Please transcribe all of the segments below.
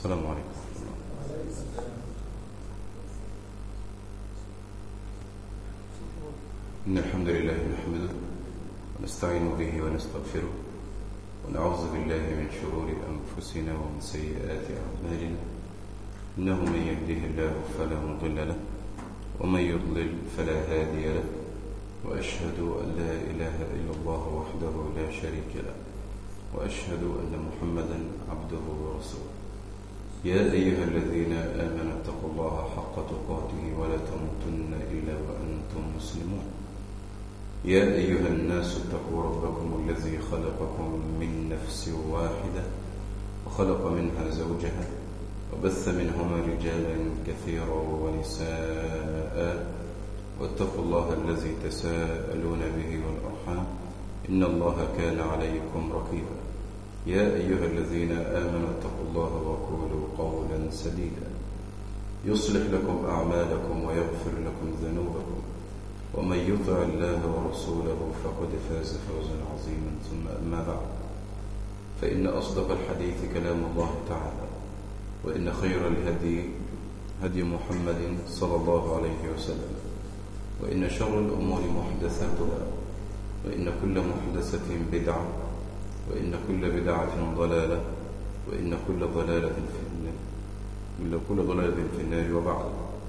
السلام عليكم. إن الحمد لله نحمده ونستعين به ونستغفره ونعوذ بالله من شرور أنفسنا ومن سيئات أعمالنا، إنه من يهده الله فلا مضل له ومن يضلل فلا هادي له، وأشهد أن لا إله إلا الله وحده لا شريك له، وأشهد أن محمدا عبده ورسوله. يا أيها الذين آمنوا اتقوا الله حق تقاته ولا تموتن إلا وأنتم مسلمون. يا أيها الناس اتقوا ربكم الذي خلقكم من نفس واحدة وخلق منها زوجها وبث منهما رجالا كثيرا ونساء، واتقوا الله الذي تساءلون به والأرحام إن الله كان عليكم رقيبا. يا أيها الذين آمنوا اتقوا الله وقولوا قولا سديدا يصلح لكم أعمالكم ويغفر لكم ذنوبكم، ومن يطع الله ورسوله فقد فاز فوزا عظيما. ثم أما بعد، فإن أصدق الحديث كلام الله تعالى، وإن خير الهدي هدي محمد صلى الله عليه وسلم، وإن شر الأمور محدثاتها، وإن كل محدثة بدعة، وإن كل بدعة ضلالة، وإن كل ضلالة في النار. وبعد،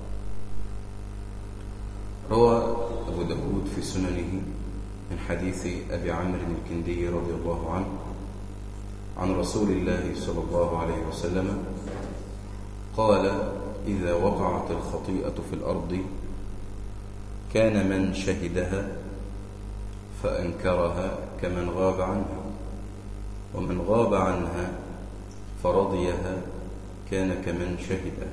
روى أبو داود في سننه من حديث أبي عمرو الكندي رضي الله عنه عن رسول الله صلى الله عليه وسلم قال: إذا وقعت الخطيئة في الأرض كان من شهدها فأنكرها كمن غاب عنها، ومن غاب عنها فرضيها كان كمن شهدها.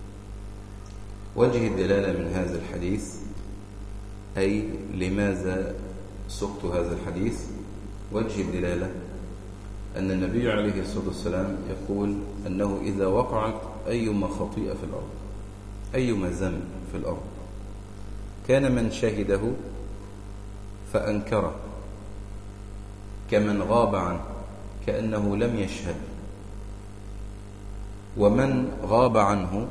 وجه الدلالة من هذا الحديث، أي لماذا سقت هذا الحديث؟ وجه الدلالة أن النبي عليه الصلاة والسلام يقول أنه إذا وقعت أيما خطيئة في الأرض، أيما ذنب في الأرض، كان من شهده فأنكره كمن غاب عنه، كأنه لم يشهد، ومن غاب عنه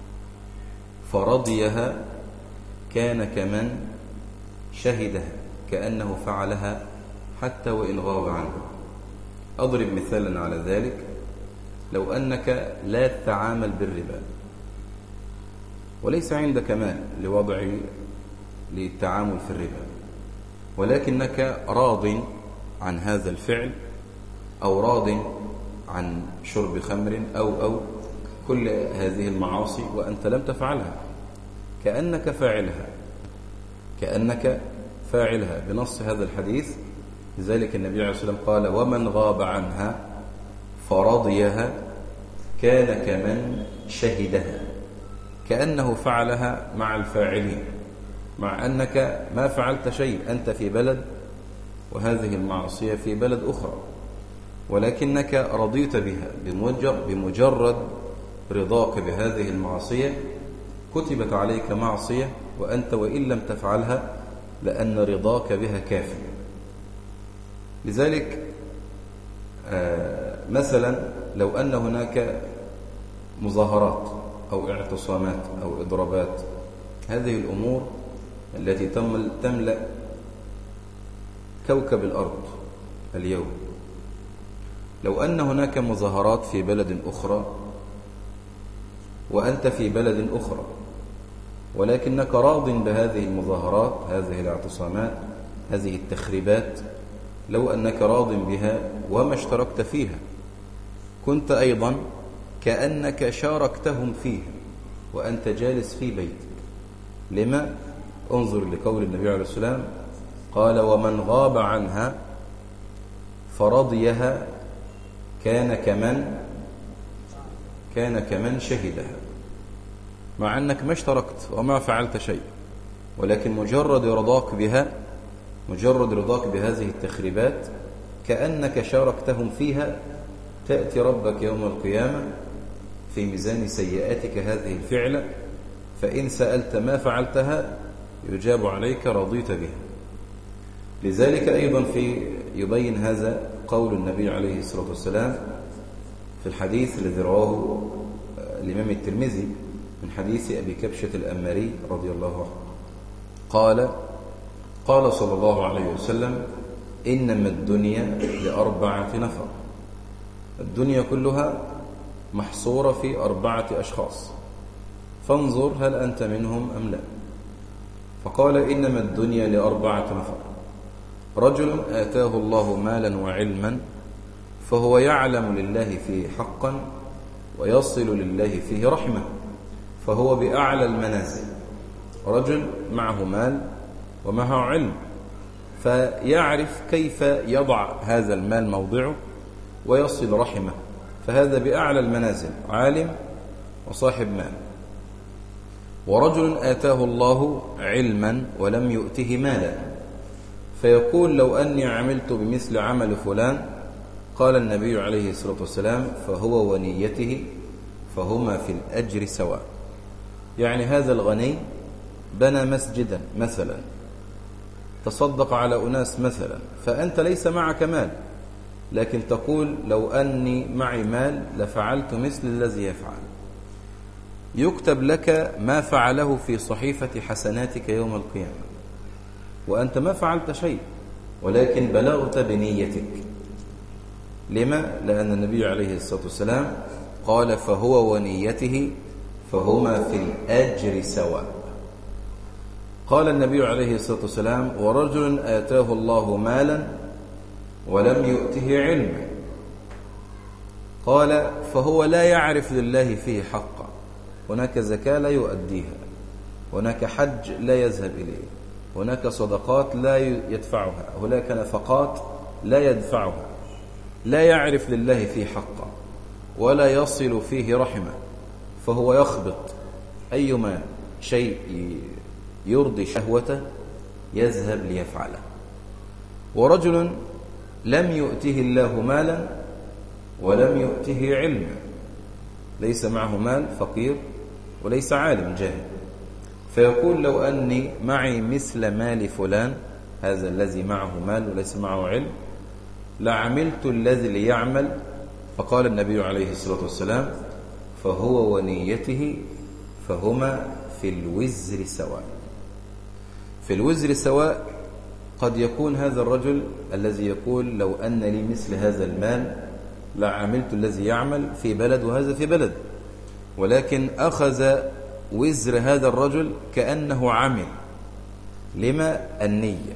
فرضيها كان كمن شهدها، كأنه فعلها حتى وإن غاب عنه. أضرب مثالا على ذلك: لو أنك لا تتعامل بالربا وليس عندك مال للتعامل في الربا، ولكنك راض عن هذا الفعل، أو راض عن شرب خمر أو كل هذه المعاصي وأنت لم تفعلها، كأنك فاعلها بنص هذا الحديث. لذلك النبي عليه الصلاة والسلام قال: ومن غاب عنها فرضيها كان كمن شهدها، كأنه فعلها مع الفاعلين، مع أنك ما فعلت شيء، أنت في بلد وهذه المعصية في بلد أخرى، ولكنك رضيت بها. بمجرد رضاك بهذه المعصية كتبت عليك معصية وأنت وإن لم تفعلها، لأن رضاك بها كافٍ. لذلك مثلا لو أن هناك مظاهرات أو اعتصامات أو إضرابات، هذه الأمور التي تملأ كوكب الأرض اليوم، لو أن هناك مظاهرات في بلد أخرى وأنت في بلد أخرى، ولكنك راض بهذه المظاهرات، هذه الاعتصامات، هذه التخريبات، لو أنك راض بها وما اشتركت فيها، كنت أيضا كأنك شاركتهم فيها وأنت جالس في بيتك. لما؟ انظر لقول النبي عليه الصلاة والسلام قال: ومن غاب عنها فرضيها كان كمن شهدها، مع أنك ما اشتركت وما فعلت شيء، ولكن مجرد رضاك بهذه التخريبات كأنك شاركتهم فيها. تأتي ربك يوم القيامة في ميزان سيئاتك هذه الفعلة، فإن سألت ما فعلتها يجاب عليك رضيت بها. لذلك أيضا يبين هذا قول النبي عليه الصلاة والسلام في الحديث الذي رواه الإمام الترمذي من حديث أبي كبشة الأمري رضي الله عنه قال صلى الله عليه وسلم: إنما الدنيا ل4 نفر. الدنيا كلها محصورة في 4 أشخاص، فانظر هل أنت منهم أم لا. فقال: إنما الدنيا ل4 نفر: رجل آتاه الله مالا وعلما فهو يعلم لله فيه حقا ويصل لله فيه رحمة فهو بأعلى المنازل. رجل معه مال ومعه علم، فيعرف كيف يضع هذا المال موضعه ويصل رحمه، فهذا بأعلى المنازل، عالم وصاحب مال. ورجل آتاه الله علما ولم يؤته مالا فيقول: لو أني عملت بمثل عمل فلان، قال النبي عليه الصلاة والسلام: فهو ونيته فهما في الأجر سواء. يعني هذا الغني بنى مسجدا مثلا، تصدق على أناس مثلا، فأنت ليس معك مال، لكن تقول: لو أني معي مال لفعلت مثل الذي يفعل. يكتب لك ما فعله في صحيفة حسناتك يوم القيامة، وأنت ما فعلت شيء، ولكن بلغت بنيتك. لما؟ لأن النبي عليه الصلاة والسلام قال: فهو ونيته فهما في الأجر سواء. قال النبي عليه الصلاة والسلام: ورجل آتاه الله مالا ولم يؤته علما، قال: فهو لا يعرف لله فيه حقا. هناك زكاة لا يؤديها، هناك حج لا يذهب إليه، هناك صدقات لا يدفعها، هناك نفقات لا يدفعها، لا يعرف لله فيه حقا ولا يصل فيه رحمة، فهو يخبط أيما شيء يرضي شهوته يذهب ليفعله. ورجل لم يؤته الله مالا ولم يؤته علما، ليس معه مال، فقير، وليس عالم، جاهل، فيقول: لو أني معي مثل مال فلان، هذا الذي معه مال وليس معه علم، لعملت الذي ليعمل. فقال النبي عليه الصلاة والسلام: فهو ونيته فهما في الوزر سواء. في الوزر سواء. قد يكون هذا الرجل الذي يقول: لو أن لي مثل هذا المال لعملت الذي يعمل في بلد وهذا في بلد، ولكن أخذ وزر هذا الرجل كأنه عمل. لما؟ النية،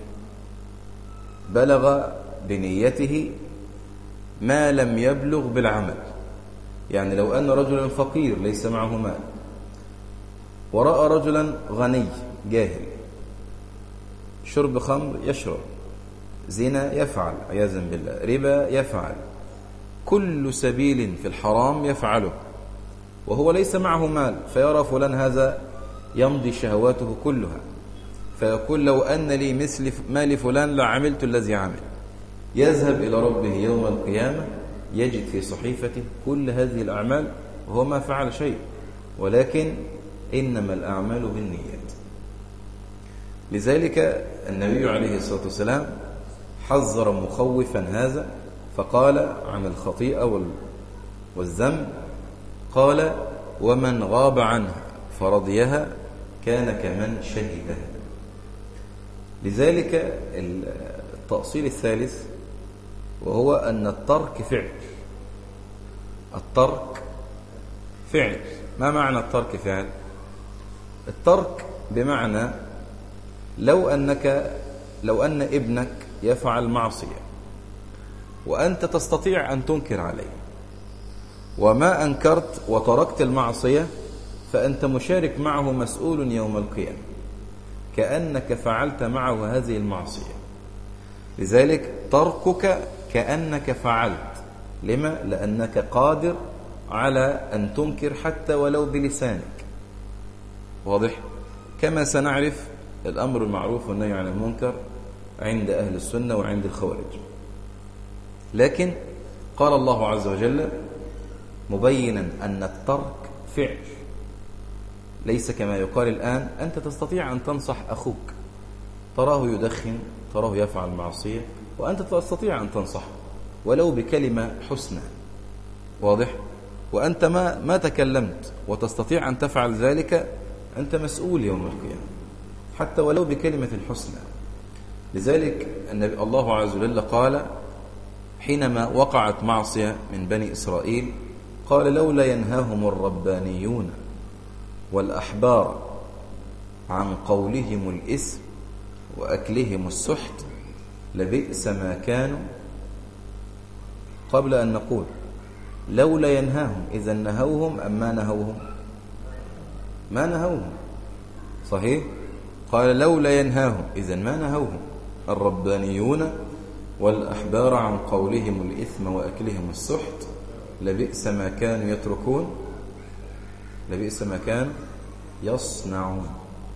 بلغ بنيته ما لم يبلغ بالعمل. يعني لو أن رجلا فقير ليس معه مال ورأى رجلا غني جاهل، شرب خمر يشرب، زنا يفعل عياذا بالله، ربا يفعل، كل سبيل في الحرام يفعله، وهو ليس معه مال، فيرى فلان هذا يمضي شهواته كلها، فيقول: لو أن لي مثل مال فلان لعملت الذي عمل. يذهب إلى ربه يوم القيامة يجد في صحيفته كل هذه الأعمال وهو ما فعل شيء، ولكن إنما الأعمال بالنيات. لذلك النبي عليه الصلاة والسلام حذر مخوفا هذا، فقال عن الخطيئة والذنب، قال: ومن غاب عنها فرضيها كان كمن شهدها. لذلك التأصيل الثالث وهو أن الترك فعل. الترك فعل. ما معنى الترك فعل؟ الترك بمعنى لو أن ابنك يفعل معصية وأنت تستطيع أن تنكر عليه، وما أنكرت وتركت المعصية، فأنت مشارك معه مسؤول يوم القيامة، كأنك فعلت معه هذه المعصية. لذلك تركك كأنك فعلت. لما؟ لأنك قادر على أن تنكر حتى ولو بلسانك. واضح؟ كما سنعرف الأمر المعروف والنهي عن المنكر عند أهل السنة وعند الخوارج. لكن قال الله عز وجل مبينا أن الترك فعل، ليس كما يقال الآن أنت تستطيع أن تنصح أخوك، تراه يدخن، تراه يفعل معصية، وأنت تستطيع أن تنصحه ولو بكلمة حسنى. واضح؟ وأنت ما تكلمت وتستطيع أن تفعل ذلك، أنت مسؤول يوم القيامة حتى ولو بكلمة الحسنى. لذلك الله عز وجل قال حينما وقعت معصية من بني إسرائيل قال لولا ينهاهم الربانيون والأحبار عن قولهم الإثم وأكلهم السحت لبئس ما كانوا. قبل أن نقول لولا ينهاهم، إذا نهوهم أم ما نهوهم؟ ما نهوهم، صحيح؟ قال لولا ينهاهم، إذا ما نهوهم الربانيون والأحبار عن قولهم الإثم وأكلهم السحت لبئس ما كانوا يتركون، لبئس ما كانوا يصنعون.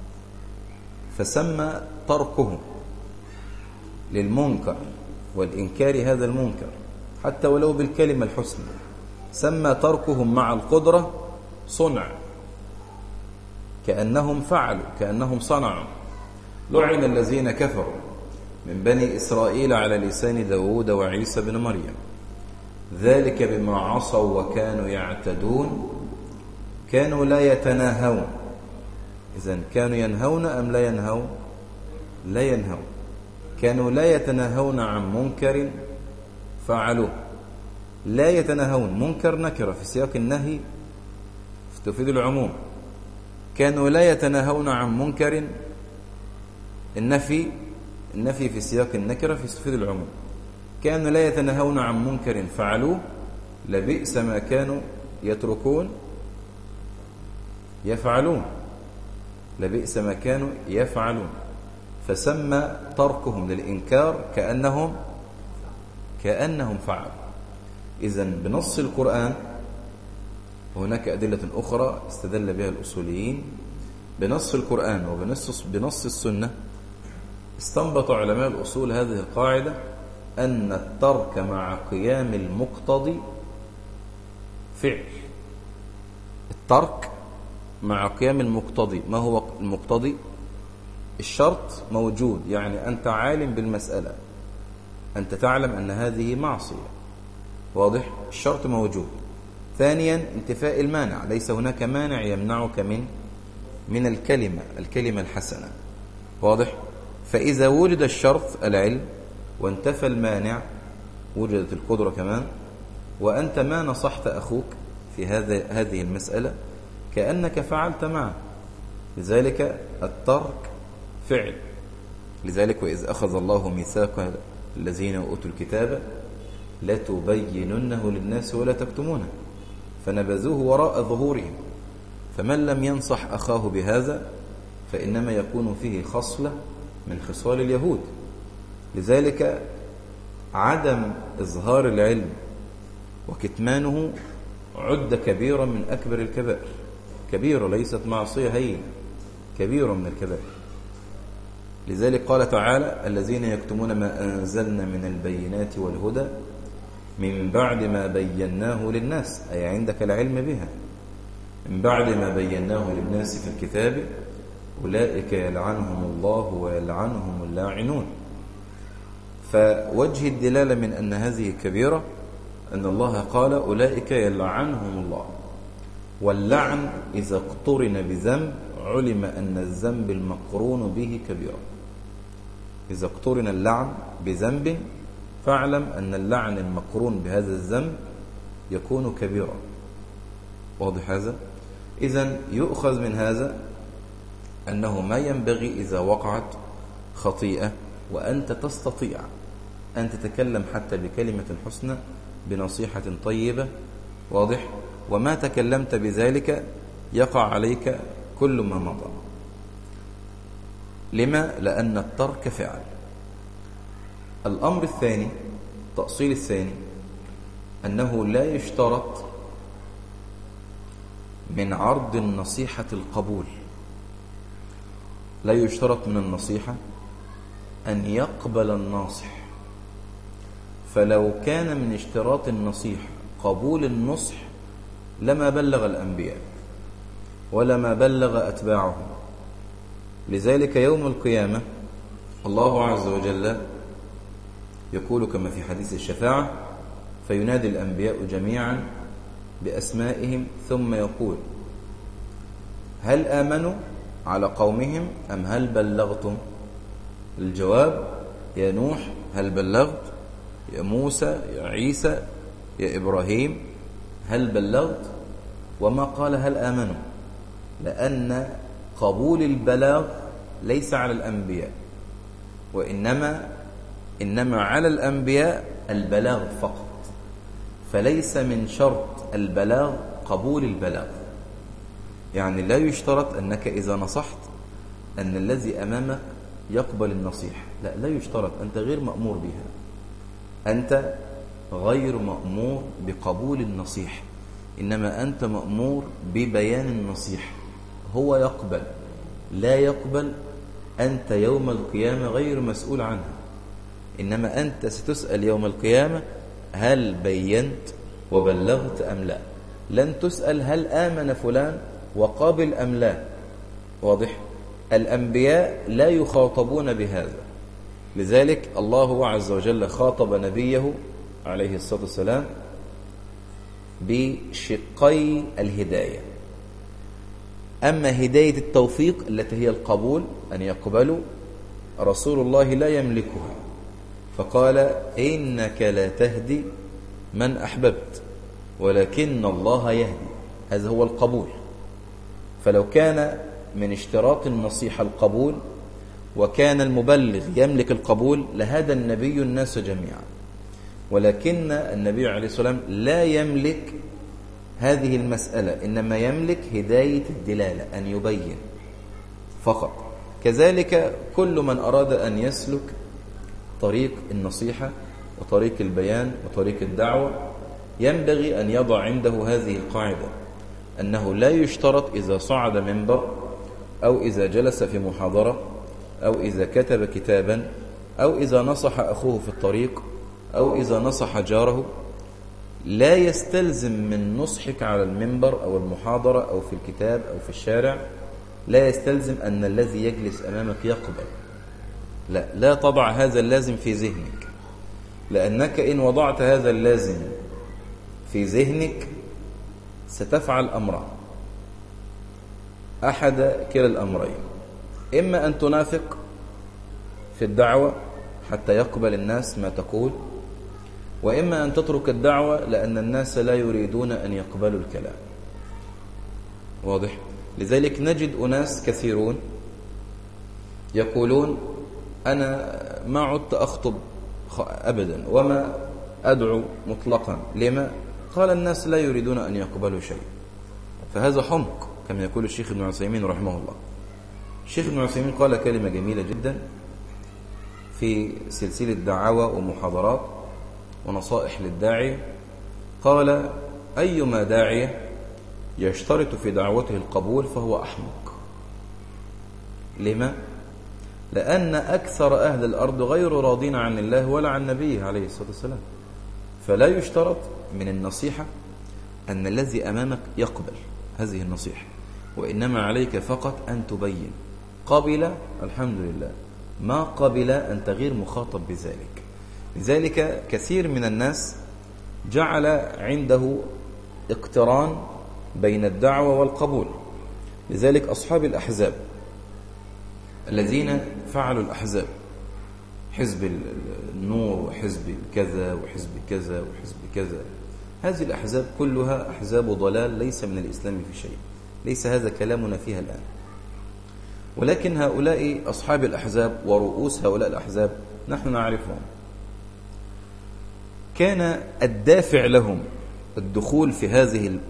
فسمى تركهم للمنكر والإنكار هذا المنكر حتى ولو بالكلمة الحسنى، سمى تركهم مع القدرة صنع، كأنهم فعلوا، كأنهم صنعوا. لعن الذين كفروا من بني إسرائيل على لسان داود وعيسى بن مريم ذلك بما عصوا وكانوا يعتدون كانوا لا يتناهون. إذن كانوا ينهون أم لا ينهون؟ لا ينهون. كانوا لا يتناهون عن منكر فعلوه. لا يتناهون، منكر نكرة في سياق النهي تفيد العموم. كانوا لا يتناهون عن منكر، النفي في سياق النكرة في تفيد العموم. كانوا لا يتناهون عن منكر فعلوه لبئس ما كانوا يتركون يفعلون، لبئس ما كانوا يفعلون. فسمى تركهم للإنكار كأنهم فعلوا. إذن بنص القرآن، وهناك أدلة أخرى استدل بها الأصوليين، بنص القرآن وبنص السنة استنبط علماء الأصول هذه القاعدة أن الترك مع قيام المقتضي فعل. الترك مع قيام المقتضي. ما هو المقتضي؟ الشرط موجود، يعني أنت عالم بالمسألة، أنت تعلم أن هذه معصية، واضح؟ الشرط موجود. ثانيا انتفاء المانع، ليس هناك مانع يمنعك من الكلمة الحسنة، واضح؟ فإذا وجد الشرط العلم وانتفى المانع وجدت القدرة كمان، وأنت ما نصحت أخوك في هذه المسألة كأنك فعلت معه. لذلك الترك فعل. لذلك وإذ أخذ الله ميثاق الذين أوتوا الكتاب لتبيننه للناس ولا تكتمونه فنبذوه وراء ظهورهم. فمن لم ينصح أخاه بهذا فإنما يكون فيه خصلة من خصال اليهود. لذلك عدم إظهار العلم وكتمانه عد كبيرة من أكبر الكبائر، كبيرة ليست معصية هينة، كبيرة من الكبائر. لذلك قال تعالى الذين يكتمون ما أنزلنا من البينات والهدى من بعد ما بيناه للناس، أي عندك العلم بها، من بعد ما بيناه للناس في الكتاب أولئك يلعنهم الله ويلعنهم اللاعنون. فوجه الدلالة من أن هذه كبيرة أن الله قال أولئك يلعنهم الله، واللعن إذا اقترن بذنب علم أن الذنب المقرون به كبيرة. إذا اقترن اللعن بذنب فاعلم أن اللعن المقرون بهذا الذنب يكون كبيرا. واضح هذا؟ إذن يؤخذ من هذا أنه ما ينبغي إذا وقعت خطيئة وأنت تستطيع أن تتكلم حتى بكلمة حسنى بنصيحة طيبة، واضح؟ وما تكلمت بذلك يقع عليك كل ما مضى. لما؟ لأن الترك فعل. الأمر الثاني، التأصيل الثاني، أنه لا يشترط من عرض النصيحة القبول. لا يشترط من النصيحة أن يقبل الناصح. فلو كان من اشتراط النصيحة قبول النصح لما بلغ الأنبياء ولما بلغ أتباعهم. لذلك يوم القيامة الله عز وجل يقول كما في حديث الشفاعة فينادي الأنبياء جميعا بأسمائهم ثم يقول هل آمنوا على قومهم أم هل بلغتم؟ الجواب يا نوح هل بلغت، يا موسى، يا عيسى، يا إبراهيم هل بلغت، وما قال هل آمنوا، لأن قبول البلاغ ليس على الأنبياء، وإنما على الأنبياء البلاغ فقط، فليس من شرط البلاغ قبول البلاغ. يعني لا يشترط أنك إذا نصحت أن الذي أمامك يقبل النصيحة، لا يشترط، أنت غير مأمور بها، أنت غير مأمور بقبول النصيحة، إنما أنت مأمور ببيان النصيحة. هو يقبل لا يقبل أنت يوم القيامة غير مسؤول عنها، إنما أنت ستسأل يوم القيامة هل بينت وبلغت أم لا. لن تسأل هل آمن فلان وقابل أم لا. واضح؟ الأنبياء لا يخاطبون بهذا، لذلك الله عز وجل خاطب نبيه عليه الصلاة والسلام بشقي الهداية. أما هداية التوفيق التي هي القبول أن يقبلوا، رسول الله لا يملكها، فقال إنك لا تهدي من أحببت ولكن الله يهدي. هذا هو القبول. فلو كان من اشتراط النصيحة القبول وكان المبلغ يملك القبول لهدى النبي الناس جميعا، ولكن النبي عليه الصلاة والسلام لا يملك هذه المسألة، إنما يملك هداية الدلالة، أن يبين فقط. كذلك كل من أراد أن يسلك طريق النصيحة وطريق البيان وطريق الدعوة ينبغي أن يضع عنده هذه القاعدة، أنه لا يشترط إذا صعد منبر أو إذا جلس في محاضرة أو إذا كتب كتابا أو إذا نصح أخوه في الطريق أو إذا نصح جاره، لا يستلزم من نصحك على المنبر أو المحاضرة أو في الكتاب أو في الشارع، لا يستلزم أن الذي يجلس أمامك يقبل. لا تضع هذا اللازم في ذهنك، لأنك إن وضعت هذا اللازم في ذهنك ستفعل أمرا، أحد كلا الأمرين: إما أن تنافق في الدعوة حتى يقبل الناس ما تقول، وإما أن تترك الدعوة لأن الناس لا يريدون أن يقبلوا الكلام. واضح؟ لذلك نجد أناس كثيرون يقولون أنا ما عدت أخطب أبدا وما أدعو مطلقا. لما؟ قال الناس لا يريدون أن يقبلوا شيء. فهذا حمق كما يقول الشيخ ابن عثيمين رحمه الله. الشيخ ابن عثيمين قال كلمة جميلة جدا في سلسلة دعوة ومحاضرات ونصائح للداعية. قال: أيما داعية يشترط في دعوته القبول فهو أحمق. لما؟ لأن أكثر أهل الأرض غير راضين عن الله ولا عن نبيه عليه الصلاة والسلام. فلا يشترط من النصيحة أن الذي أمامك يقبل هذه النصيحة، وإنما عليك فقط أن تبين. قبل الحمد لله، ما قبل أنت غير مخاطب بذلك. لذلك كثير من الناس جعل عنده اقتران بين الدعوة والقبول. لذلك أصحاب الأحزاب الذين فعلوا الأحزاب، حزب النور وحزب كذا وحزب كذا وحزب كذا، هذه الأحزاب كلها أحزاب ضلال ليس من الإسلام في شيء، ليس هذا كلامنا فيها الآن. ولكن هؤلاء أصحاب الأحزاب ورؤوس هؤلاء الأحزاب نحن نعرفهم، كان الدافع لهم الدخول في هذه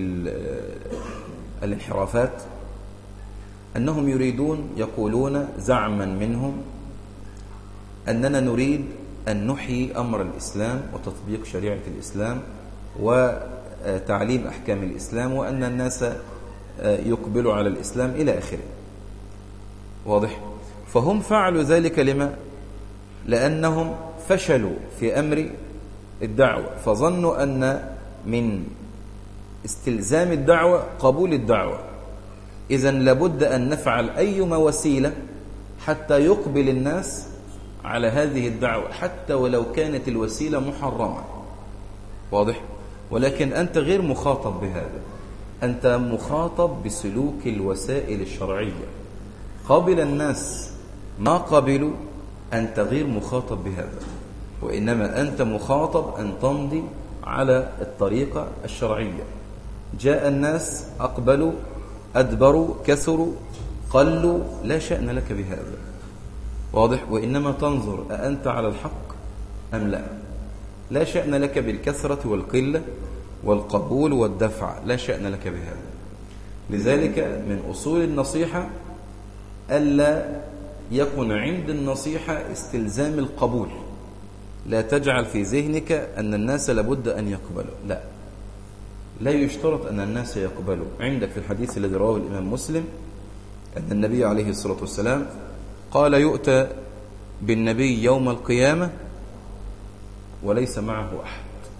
الانحرافات أنهم يريدون، يقولون زعما منهم أننا نريد أن نحيي أمر الإسلام وتطبيق شريعة الإسلام وتعليم أحكام الإسلام، وأن الناس يقبلوا على الإسلام إلى آخره. واضح؟ فهم فعلوا ذلك لما؟ لأنهم فشلوا في أمر الدعوة، فظنوا أن من استلزام الدعوة قبول الدعوة، إذن لابد أن نفعل أيما وسيلة حتى يقبل الناس على هذه الدعوة، حتى ولو كانت الوسيلة محرمة. واضح؟ ولكن أنت غير مخاطب بهذا، أنت مخاطب بسلوك الوسائل الشرعية. قابل الناس ما قبلوا، أنت غير مخاطب بهذا، وإنما أنت مخاطب أن تمضي على الطريقة الشرعية. جاء الناس، أقبلوا، أدبروا، كثروا، قلوا، لا شأن لك بهذا، واضح؟ وإنما تنظر أأنت على الحق أم لا. لا شأن لك بالكثرة والقلة والقبول والدفع، لا شأن لك بهذا. لذلك من أصول النصيحة ألا يكن عند النصيحة استلزام القبول. لا تجعل في ذهنك أن الناس لابد أن يقبلوا، لا يشترط أن الناس يقبلوا. عندك في الحديث الذي رواه الإمام مسلم أن النبي عليه الصلاة والسلام قال: يؤتى بالنبي يوم القيامة وليس معه أحد.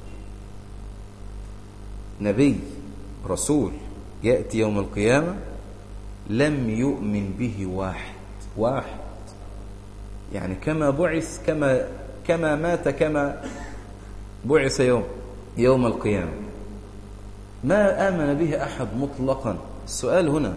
نبي رسول يأتي يوم القيامة لم يؤمن به واحد، يعني كما بعث، كما مات، كما بعث يوم القيامة، ما آمن به أحد مطلقا. السؤال هنا: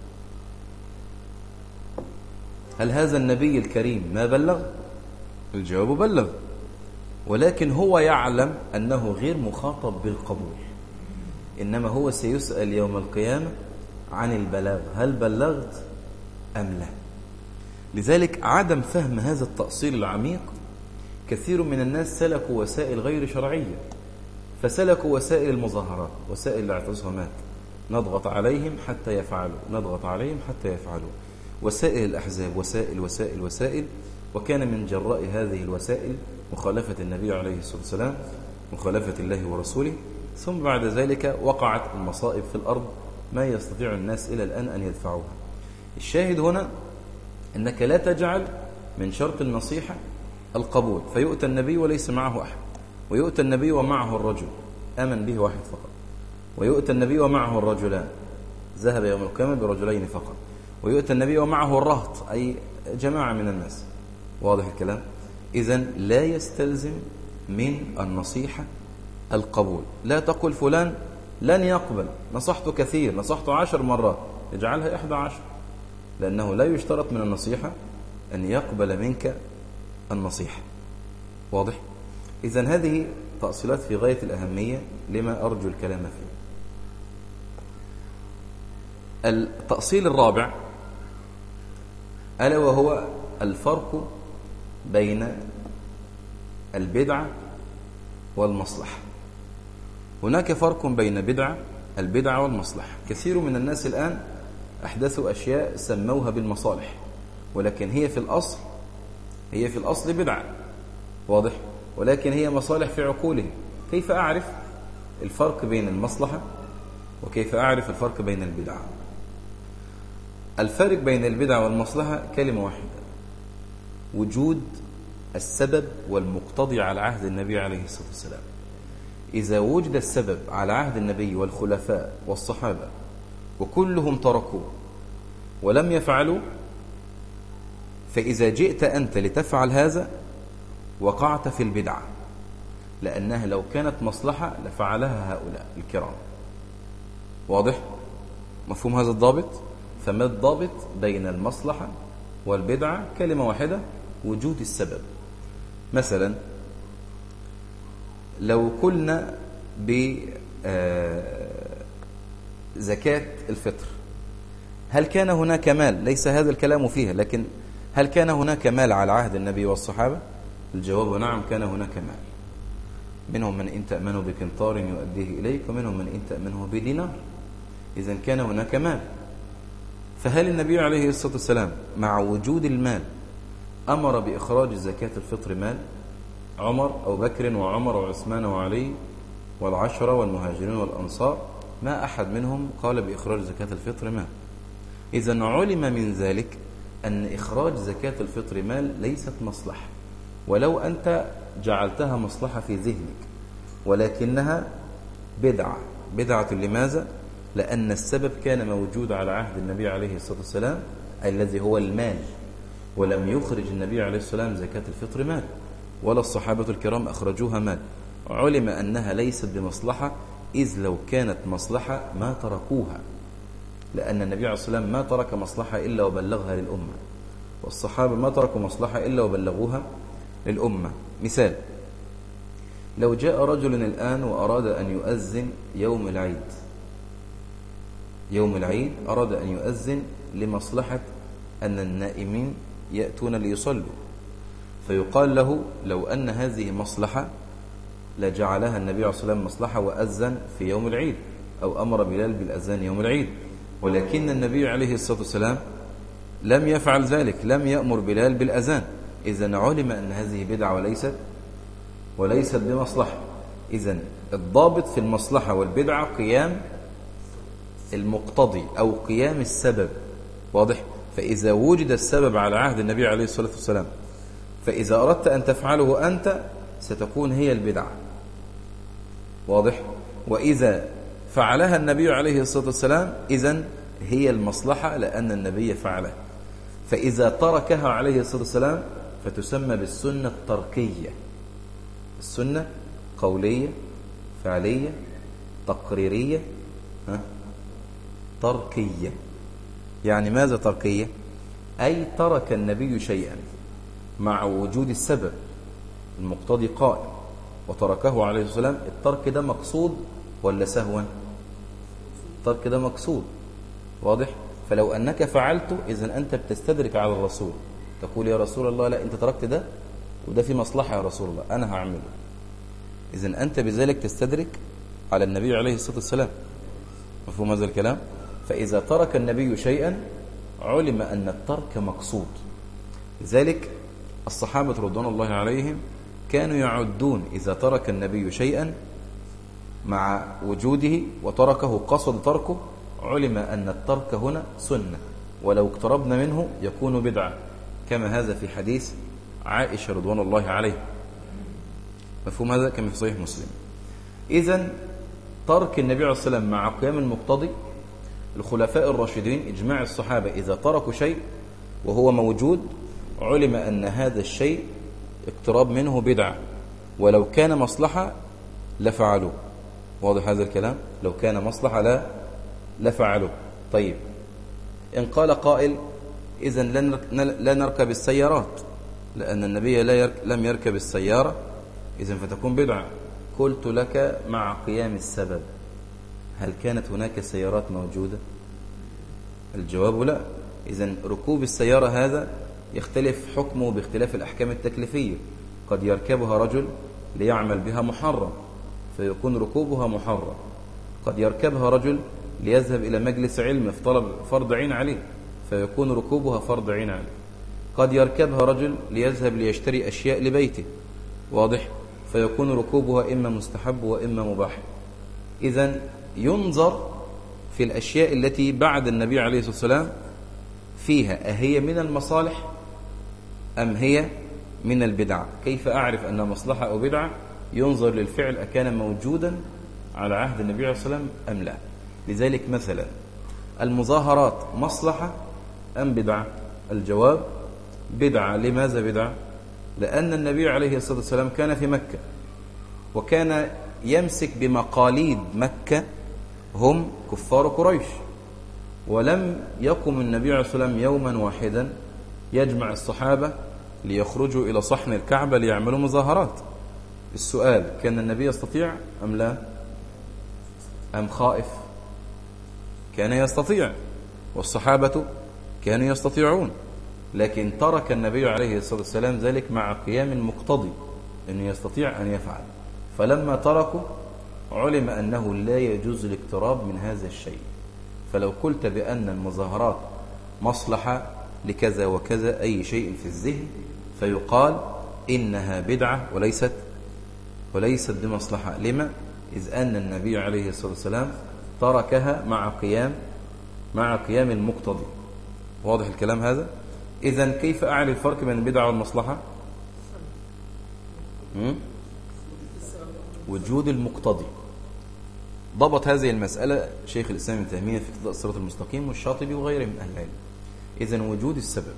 هل هذا النبي الكريم ما بلغ؟ الجواب: بلغ، ولكن هو يعلم أنه غير مخاطب بالقبول، إنما هو سيسأل يوم القيامة عن البلاغ، هل بلغت أم لا. لذلك عدم فهم هذا التأصيل العميق، كثير من الناس سلكوا وسائل غير شرعية، فسلكوا وسائل المظاهرات، وسائل الاعتصامات، نضغط عليهم حتى يفعلوا، نضغط عليهم حتى يفعلوا، وسائل الأحزاب، وسائل، وكان من جراء هذه الوسائل مخالفة النبي عليه الصلاة والسلام، مخالفة الله ورسوله، ثم بعد ذلك وقعت المصائب في الأرض ما يستطيع الناس إلى الآن أن يدفعوها. الشاهد هنا أنك لا تجعل من شرط النصيحة القبول، فيؤتى النبي وليس معه أحد، ويؤتى النبي ومعه الرجل آمن به واحد فقط، ويؤتى النبي ومعه الرجلان ذهب يوم القيامة برجلين فقط، ويؤتى النبي ومعه الرهط أي جماعة من الناس. واضح الكلام؟ إذن لا يستلزم من النصيحة القبول. لا تقل فلان لن يقبل، نصحته كثير، نصحته 10 مرات، اجعلها 11، لأنه لا يشترط من النصيحة أن يقبل منك النصيحة. واضح؟ إذن هذه تأصيلات في غاية الأهمية لما أرجو الكلام فيه. التأصيل الرابع ألا وهو الفرق بين البدعة والمصلحة. هناك فرق بين البدعة والمصلحة. كثير من الناس الآن أحدثوا أشياء سموها بالمصالح، ولكن هي في الأصل بدعة. واضح؟ ولكن هي مصالح في عقولهم. كيف أعرف الفرق بين المصلحة وكيف أعرف الفرق بين البدعة؟ الفرق بين البدعة والمصلحة كلمة واحدة: وجود السبب والمقتضي على عهد النبي عليه الصلاة والسلام. إذا وجد السبب على عهد النبي والخلفاء والصحابة وكلهم تركوه ولم يفعلوا، فإذا جئت أنت لتفعل هذا وقعت في البدعة، لأنها لو كانت مصلحة لفعلها هؤلاء الكرام. واضح؟ مفهوم هذا الضابط؟ فما الضابط بين المصلحة والبدعة؟ كلمة واحدة: وجود السبب. مثلا لو قلنا بزكاة الفطر، هل كان هناك مال؟ ليس هذا الكلام فيها، لكن هل كان هناك مال على عهد النبي والصحابة؟ الجواب: نعم، كان هناك مال. منهم من إن تأمنه بقنطار يؤديه إليك، ومنهم من إن تأمنه بدينار. إذن كان هناك مال. فهل النبي عليه الصلاة والسلام مع وجود المال أمر بإخراج زكاة الفطر مال؟ عمر أو بكر وعمر وعثمان وعلي والعشرة والمهاجرين والأنصار ما أحد منهم قال بإخراج زكاة الفطر مال. إذن علم من ذلك أن إخراج زكاة الفطر مال ليست مصلحة، ولو أنت جعلتها مصلحة في ذهنك، ولكنها بدعة. لماذا؟ لأن السبب كان موجود على عهد النبي عليه الصلاة والسلام الذي هو المال، ولم يخرج النبي عليه الصلاة والسلام زكاة الفطر مال، ولا الصحابة الكرام أخرجوها مال، علم أنها ليست بمصلحة، إذ لو كانت مصلحة ما تركوها، لأن النبي عليه الصلاة والسلام ما ترك مصلحة إلا وبلغها للأمة، والصحابة ما تركوا مصلحة إلا وبلغوها للأمة. مثال: لو جاء رجل الآن وأراد أن يؤذن يوم العيد أراد أن يؤذن لمصلحة أن النائمين يأتون ليصلوا، فيقال له لو أن هذه مصلحة لجعلها النبي عليه الصلاة والسلام مصلحة وأذن في يوم العيد، أو أمر بلال بالأذان يوم العيد، ولكن النبي عليه الصلاة والسلام لم يفعل ذلك، لم يأمر بلال بالأذان. إذن علم أن هذه بدعة وليست بمصلحة. إذن الضابط في المصلحة والبدعة قيام المقتضي أو قيام السبب، واضح؟ فإذا وجد السبب على عهد النبي عليه الصلاة والسلام، فإذا أردت أن تفعله أنت ستكون هي البدعة، واضح؟ وإذا فعلها النبي عليه الصلاة والسلام إذن هي المصلحة لأن النبي فعلها. فإذا تركها عليه الصلاة والسلام فتسمى بالسنة التركية. السنة قولية، فعلية، تقريرية، تركية. يعني ماذا تركية؟ أي ترك النبي شيئا مع وجود السبب المقتضي قائم وتركه عليه الصلاة والسلام، الترك ده مقصود ولا سهوا؟ الترك ده مقصود، واضح؟ فلو أنك فعلته إذن أنت بتستدرك على الرسول، تقول يا رسول الله لا أنت تركت ده وده في مصلحة يا رسول الله أنا هعمله. إذن أنت بذلك تستدرك على النبي عليه الصلاة والسلام. مفهوم هذا الكلام؟ فإذا ترك النبي شيئا علم أن الترك مقصود. لذلك الصحابة رضوان الله عليهم كانوا يعدون إذا ترك النبي شيئا مع وجوده وتركه قصد تركه علم أن الترك هنا سنة، ولو اقتربنا منه يكون بدعة، كما هذا في حديث عائشة رضوان الله عليه. مفهوم هذا؟ كما في صحيح مسلم. إذن ترك النبي عليه الصلاة والسلام مع قيام المقتضي، الخلفاء الراشدين إجماع الصحابة إذا تركوا شيء وهو موجود علم أن هذا الشيء اقتراب منه بدعة، ولو كان مصلحة لفعلوه. واضح هذا الكلام؟ لو كان مصلحة لفعلوه. طيب إن قال قائل إذن لا نركب السيارات لأن النبي لم يركب السيارة، إذن فتكون بدعة. قلت لك مع قيام السبب، هل كانت هناك سيارات موجودة؟ الجواب لا. إذن ركوب السيارة هذا يختلف حكمه باختلاف الأحكام التكليفية، قد يركبها رجل ليعمل بها محرم فيكون ركوبها محرم، قد يركبها رجل ليذهب إلى مجلس علم في طلب فرض عين عليه فيكون ركوبها فرض عين عليه، قد يركبها رجل ليذهب ليشتري أشياء لبيته، واضح؟ فيكون ركوبها إما مستحب وإما مباح. إذن ينظر في الأشياء التي بعد النبي عليه الصلاة والسلام فيها أهي من المصالح أم هي من البدع. كيف أعرف أنها مصلحة أو بدعة؟ ينظر للفعل أكان موجودا على عهد النبي عليه الصلاة والسلام أم لا. لذلك مثلا المظاهرات مصلحة أم بدعة؟ الجواب بدعة. لماذا بدعة؟ لأن النبي عليه الصلاة والسلام كان في مكة وكان يمسك بمقاليد مكة هم كفار قريش، ولم يقم النبي عليه الصلاة والسلام يوما واحدا يجمع الصحابة ليخرجوا إلى صحن الكعبة ليعملوا مظاهرات. السؤال كان النبي يستطيع أم لا؟ أم خائف؟ كان يستطيع والصحابة كانوا يستطيعون، لكن ترك النبي عليه الصلاة والسلام ذلك مع قيام المقتضي أنه يستطيع أن يفعل، فلما تركوا علم أنه لا يجوز الاقتراب من هذا الشيء. فلو قلت بأن المظاهرات مصلحة لكذا وكذا أي شيء في الذهن فيقال إنها بدعة وليست بمصلحة. لما؟ إذ أن النبي عليه الصلاة والسلام تركها مع قيام المقتضي. واضح الكلام هذا؟ إذن كيف أعرف الفرق بين البدعة والمصلحة؟ وجود المقتضي. ضبط هذه المسألة شيخ الإسلام ابن تيمية في اقتضاء الصراط المستقيم والشاطبي وغيره من أهل العلم. إذن وجود السبب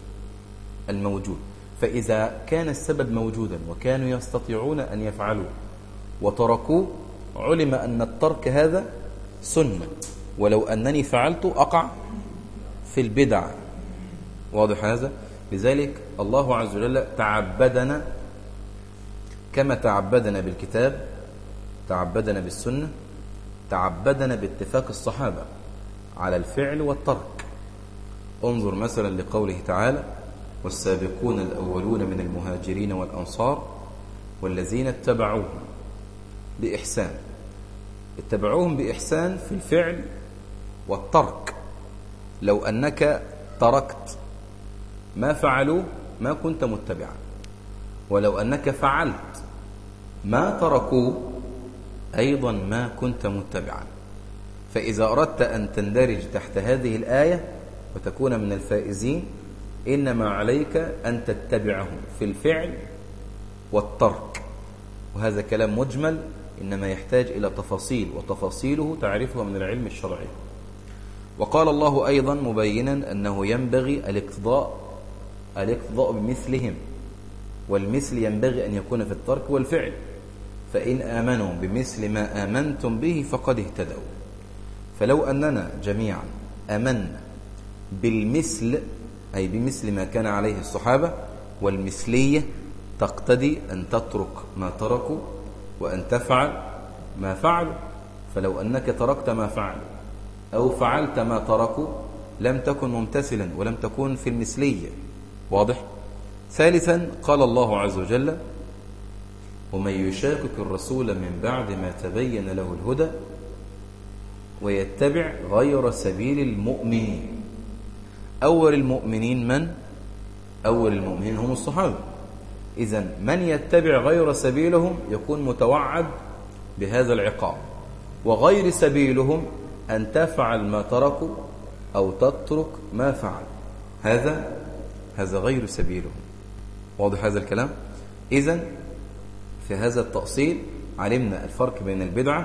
الموجود، فإذا كان السبب موجودا وكانوا يستطيعون أن يفعلوا وتركوه علم أن الترك هذا سنة، ولو أنني فعلت أقع في البدع. واضح هذا؟ لذلك الله عز وجل تعبدنا كما تعبدنا بالكتاب، تعبدنا بالسنة، تعبدنا باتفاق الصحابة على الفعل والترك. انظر مثلا لقوله تعالى: والسابقون الأولون من المهاجرين والأنصار والذين اتبعوهم بإحسان. اتبعوهم بإحسان في الفعل والترك. لو أنك تركت ما فعلوه ما كنت متبعا، ولو أنك فعلت ما تركوه أيضا ما كنت متبعا. فإذا أردت أن تندرج تحت هذه الآية وتكون من الفائزين إنما عليك أن تتبعهم في الفعل والترك. وهذا كلام مجمل إنما يحتاج إلى تفاصيل، وتفاصيله تعرفها من العلم الشرعي. وقال الله أيضا مبينا أنه ينبغي الاقتضاء بمثلهم، والمثل ينبغي أن يكون في الترك والفعل. فإن آمنوا بمثل ما آمنتم به فقد اهتدوا. فلو أننا جميعا آمنا بالمثل، أي بمثل ما كان عليه الصحابة، والمثلية تقتضي أن تترك ما تركوا وأن تفعل ما فعلوا. فلو أنك تركت ما فعلوا أو فعلت ما تركوا لم تكن ممتثلا ولم تكن في المثلية. واضح؟ ثالثا قال الله عز وجل: ومن يشاقق الرسول من بعد ما تبين له الهدى ويتبع غير سبيل المؤمنين. أول المؤمنين من؟ أول المؤمنين هم الصحابة. إذن من يتبع غير سبيلهم يكون متوعد بهذا العقاب، وغير سبيلهم أن تفعل ما تركوا أو تترك ما فعل. هذا غير سبيلهم. واضح هذا الكلام؟ إذن في هذا التأصيل علمنا الفرق بين البدعة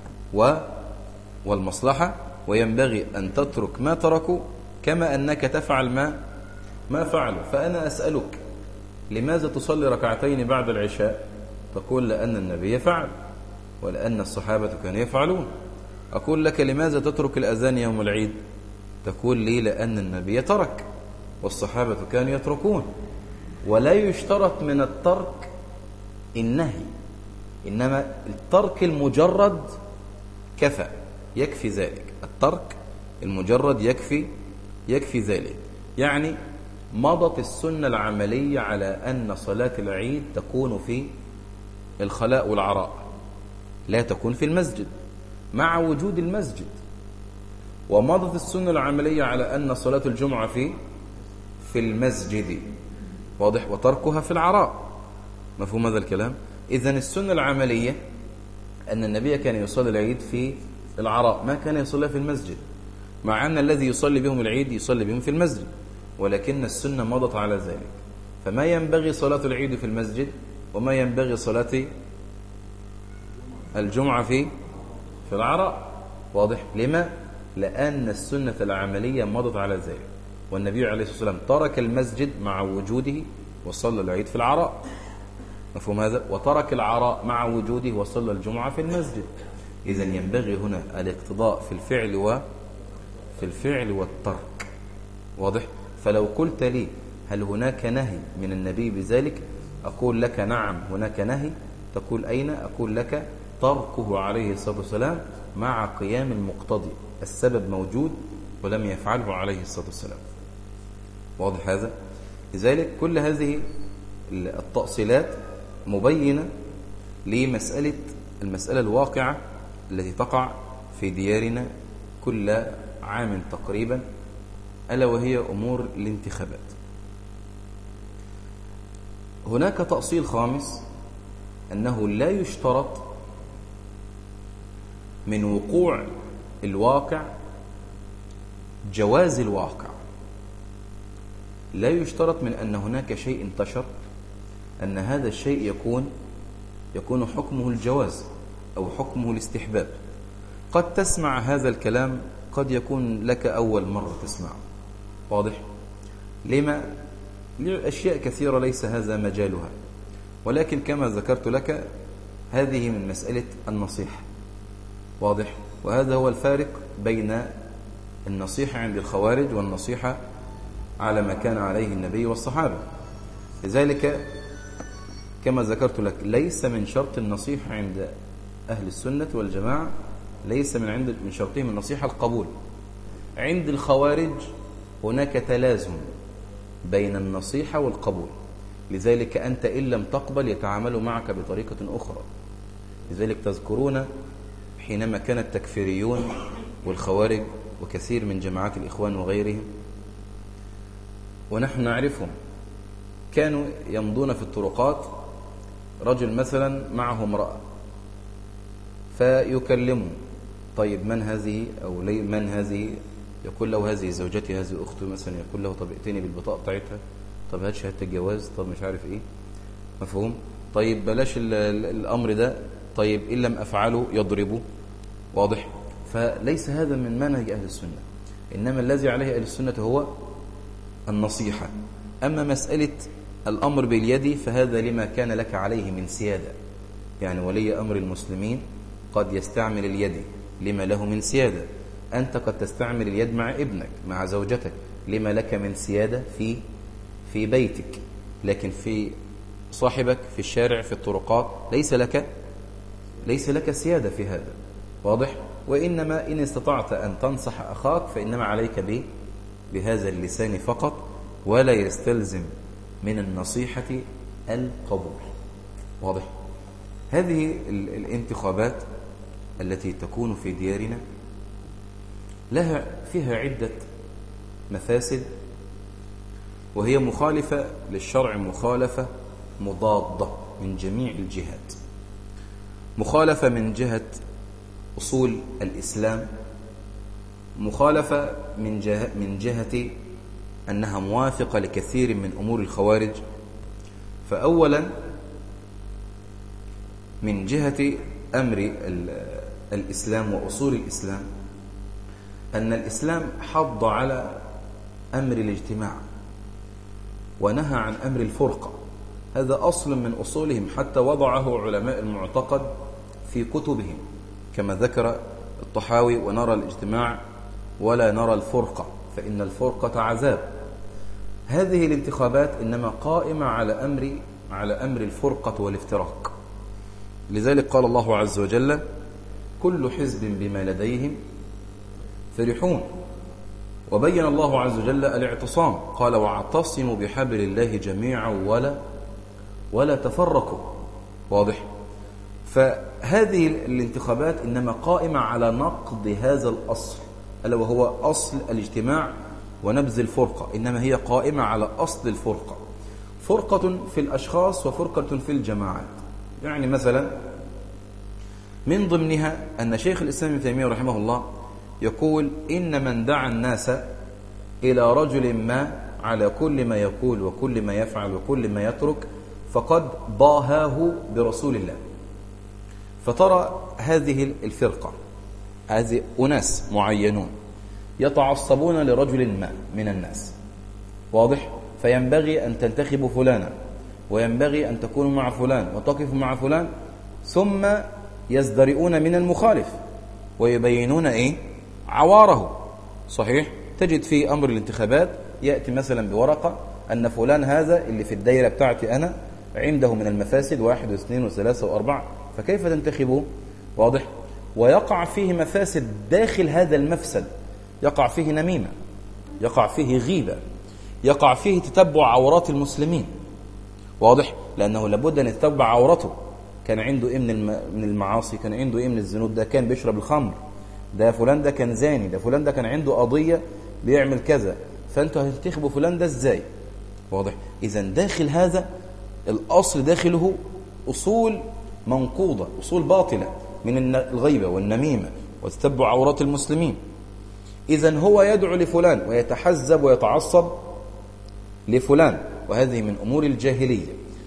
والمصلحة، وينبغي أن تترك ما تركوا كما أنك تفعل ما فعلوا. فأنا أسألك: لماذا تصلي ركعتين بعد العشاء؟ تقول: لأن النبي فعل ولأن الصحابة كانوا يفعلون. أقول لك: لماذا تترك الأذان يوم العيد؟ تقول لي: لأن النبي ترك والصحابة كانوا يتركون. ولا يشترط من الترك النهي، إنما الترك المجرد كفى، يكفي ذلك. الترك المجرد يكفي ذلك. يعني مضت السنة العملية على أن صلاة العيد تكون في الخلاء والعراء، لا تكون في المسجد مع وجود المسجد. ومضت السنة العملية على أن صلاة الجمعة في المسجد، واضح، وتركها في العراء. مفهوم هذا الكلام؟ إذن السنة العملية أن النبي كان يصلي العيد في العراء، ما كان يصلي في المسجد، مع أن الذي يصلي بهم العيد يصلي بهم في المسجد، ولكن السنة مضت على ذلك. فما ينبغي صلاة العيد في المسجد، وما ينبغي صلاة الجمعة في العراء. واضح؟ لما؟ لأن السنة العملية مضت على ذلك، والنبي عليه الصلاة والسلام ترك المسجد مع وجوده وصلى العيد في العراء. مفهوم هذا؟ وترك العراء مع وجوده وصلى الجمعة في المسجد. إذن ينبغي هنا الاقتضاء في الفعل والترك. واضح؟ فلو قلت لي: هل هناك نهي من النبي بذلك؟ أقول لك: نعم هناك نهي. تقول: أين؟ أقول لك: تركه عليه الصلاة والسلام مع قيام المقتضي، السبب موجود ولم يفعله عليه الصلاة والسلام. واضح هذا؟ لذلك كل هذه التأصيلات مبينة المسألة الواقعة التي تقع في ديارنا كل عام تقريبا، ألا وهي أمور الانتخابات. هناك تأصيل خامس، أنه لا يشترط من وقوع الواقع جواز الواقع. لا يشترط من أن هناك شيء انتشر أن هذا الشيء يكون حكمه الجواز أو حكمه الاستحباب. قد تسمع هذا الكلام، قد يكون لك أول مرة تسمعه. واضح؟ لما؟ لأشياء كثيرة ليس هذا مجالها، ولكن كما ذكرت لك هذه من مسألة النصيحة. واضح؟ وهذا هو الفارق بين النصيحة عند الخوارج والنصيحة على ما كان عليه النبي والصحابة. لذلك كما ذكرت لك ليس من شرط النصيحة عند أهل السنة والجماعة، ليس من شرطهم النصيحة القبول. عند الخوارج هناك تلازم بين النصيحة والقبول، لذلك أنت إن لم تقبل يتعاملوا معك بطريقة أخرى. لذلك تذكرون حينما كان التكفيريون والخوارج وكثير من جماعات الإخوان وغيرهم ونحن نعرفهم، كانوا يمضون في الطرقات، رجل مثلا معه امرأة فيكلمه، طيب من هذه أو من هذه؟ يقول له هذه زوجتي، هذه أخته مثلا. يقول له طب ائتني بالبطاقة بتاعتها، طب هات شهادة الجواز، طب مش عارف إيه. مفهوم؟ طيب بلاش الأمر ده، طيب إن لم أفعله يضربه. واضح؟ فليس هذا من منهج أهل السنة، إنما الذي عليه أهل السنة هو النصيحة. أما مسألة الأمر باليد فهذا لما كان لك عليه من سيادة، يعني ولي أمر المسلمين قد يستعمل اليد لما له من سيادة. أنت قد تستعمل اليد مع ابنك، مع زوجتك، لما لك من سيادة في بيتك، لكن في صاحبك في الشارع في الطرقات ليس لك سيادة في هذا. واضح؟ وإنما إن استطعت أن تنصح أخاك فإنما عليك بهذا اللسان فقط، ولا يستلزم من النصيحة القبول. واضح؟ هذه الانتخابات التي تكون في ديارنا فيها عدة مفاسد، وهي مخالفة للشرع، مخالفة مضادة من جميع الجهات. مخالفة من جهة أصول الإسلام، مخالفة من جهة أنها موافقة لكثير من أمور الخوارج. فأولا من جهة أمر الإسلام وأصول الإسلام، أن الإسلام حض على أمر الاجتماع ونهى عن أمر الفرقة. هذا أصل من أصولهم، حتى وضعه علماء المعتقد في كتبهم كما ذكر الطحاوي: ونرى الاجتماع ولا نرى الفرقة فإن الفرقة عذاب. هذه الانتخابات إنما قائمة على أمر الفرقة والافتراق. لذلك قال الله عز وجل: كل حزب بما لديهم فرحون. وبين الله عز وجل الاعتصام، قال: واعتصموا بحبل الله جميعا ولا تفرقوا. واضح؟ فهذه الانتخابات إنما قائمة على نقض هذا الأصل، ألا وهو أصل الاجتماع ونبذ الفرقة. إنما هي قائمة على أصل الفرقة، فرقة في الأشخاص وفرقة في الجماعات. يعني مثلا من ضمنها أن شيخ الإسلام ابن تيمية رحمه الله يقول: إن من دعا الناس إلى رجل ما على كل ما يقول وكل ما يفعل وكل ما يترك فقد ضاهاه برسول الله. فترى هذه الفرقة، هذه أناس معينون يتعصبون لرجل ما من الناس. واضح؟ فينبغي أن تنتخبوا فلانا، وينبغي أن تكونوا مع فلان وتقفوا مع فلان، ثم يزدرئون من المخالف ويبينون عواره. صحيح؟ تجد في أمر الانتخابات يأتي مثلا بورقة أن فلان هذا اللي في الدائرة بتاعتي أنا عنده من المفاسد 1 و2 و3 و4، فكيف تنتخبه؟ واضح؟ ويقع فيه مفاسد داخل هذا المفسد، يقع فيه نميمة، يقع فيه غيبة، يقع فيه تتبع عورات المسلمين. واضح؟ لأنه لابد أن يتبع عورته. كان عنده إيه من المعاصي، كان عنده إيه من الذنوب، ده كان بيشرب الخمر، ده فلان ده كان زاني، ده فلان ده كان عنده قضية بيعمل كذا، فأنتوا هتنتخبوا فلان ده إزاي؟ واضح؟ إذن داخل هذا الأصل داخله أصول منقوضة، أصول باطلة من الغيبة والنميمة وتتبع عورات المسلمين. إذن هو يدعو لفلان ويتحزب ويتعصب لفلان، وهذه من أمور الجاهلية.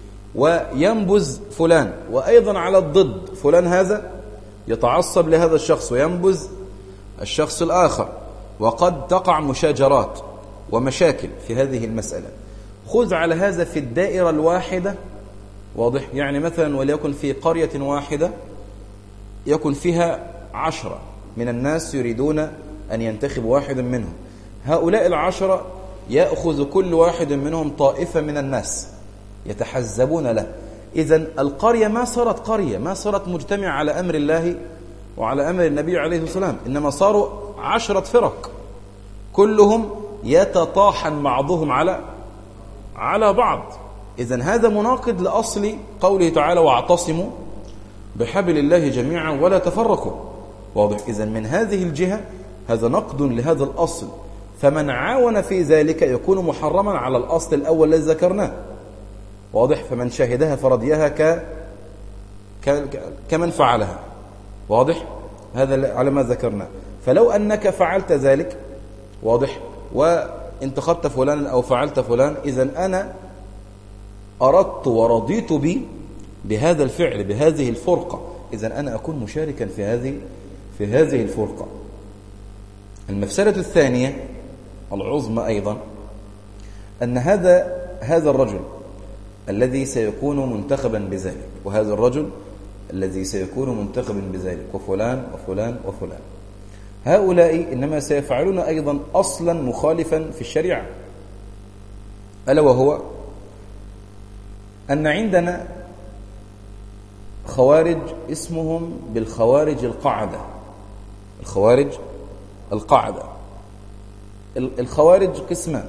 وينبذ فلان، وأيضا على الضد فلان هذا يتعصب لهذا الشخص وينبذ الشخص الآخر، وقد تقع مشاجرات ومشاكل في هذه المسألة. خذ على هذا في الدائرة الواحدة واضح؟ يعني مثلا وليكن في قرية واحدة يكن فيها 10 من الناس يريدون أن ينتخبوا واحدا منهم. هؤلاء 10 يأخذ كل واحد منهم طائفة من الناس يتحزبون له. إذن القرية ما صارت قرية، ما صارت مجتمع على أمر الله وعلى أمر النبي عليه الصلاة والسلام، إنما صاروا 10 فرق كلهم يتطاحن بعضهم على بعض. إذن هذا مناقض لأصل قوله تعالى واعتصموا بحبل الله جميعا ولا تفرقوا. واضح؟ إذن من هذه الجهة هذا نقد لهذا الأصل، فمن عاون في ذلك يكون محرما على الأصل الأول الذي ذكرناه. واضح؟ فمن شهدها فرضيها كمن فعلها. واضح؟ هذا على ما ذكرنا. فلو أنك فعلت ذلك، واضح، وانتخبت فلانا أو فعلت فلان، إذن أنا أردت ورضيت بهذا الفعل بهذه الفرقة، إذن أنا أكون مشاركا في هذه الفرقة. المفسدة الثانية العظمى أيضا أن هذا الرجل الذي سيكون منتخبا بذلك، وهذا الرجل الذي سيكون منتخبا بذلك، وفلان وفلان وفلان، هؤلاء إنما سيفعلون أيضا أصلا مخالفا في الشريعة، ألا وهو أن عندنا خوارج اسمهم بالخوارج القاعدة. الخوارج القاعدة، الخوارج قسمان: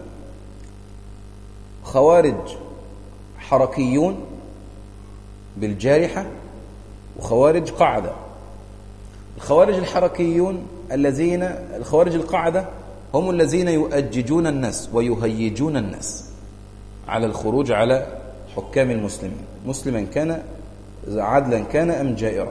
خوارج حركيون بالجارحة، وخوارج قاعدة. الخوارج الحركيون الخوارج القاعدة هم الذين يؤججون الناس ويهيجون الناس على الخروج على حكام المسلمين، مسلما كان عدلا كان أم جائرا،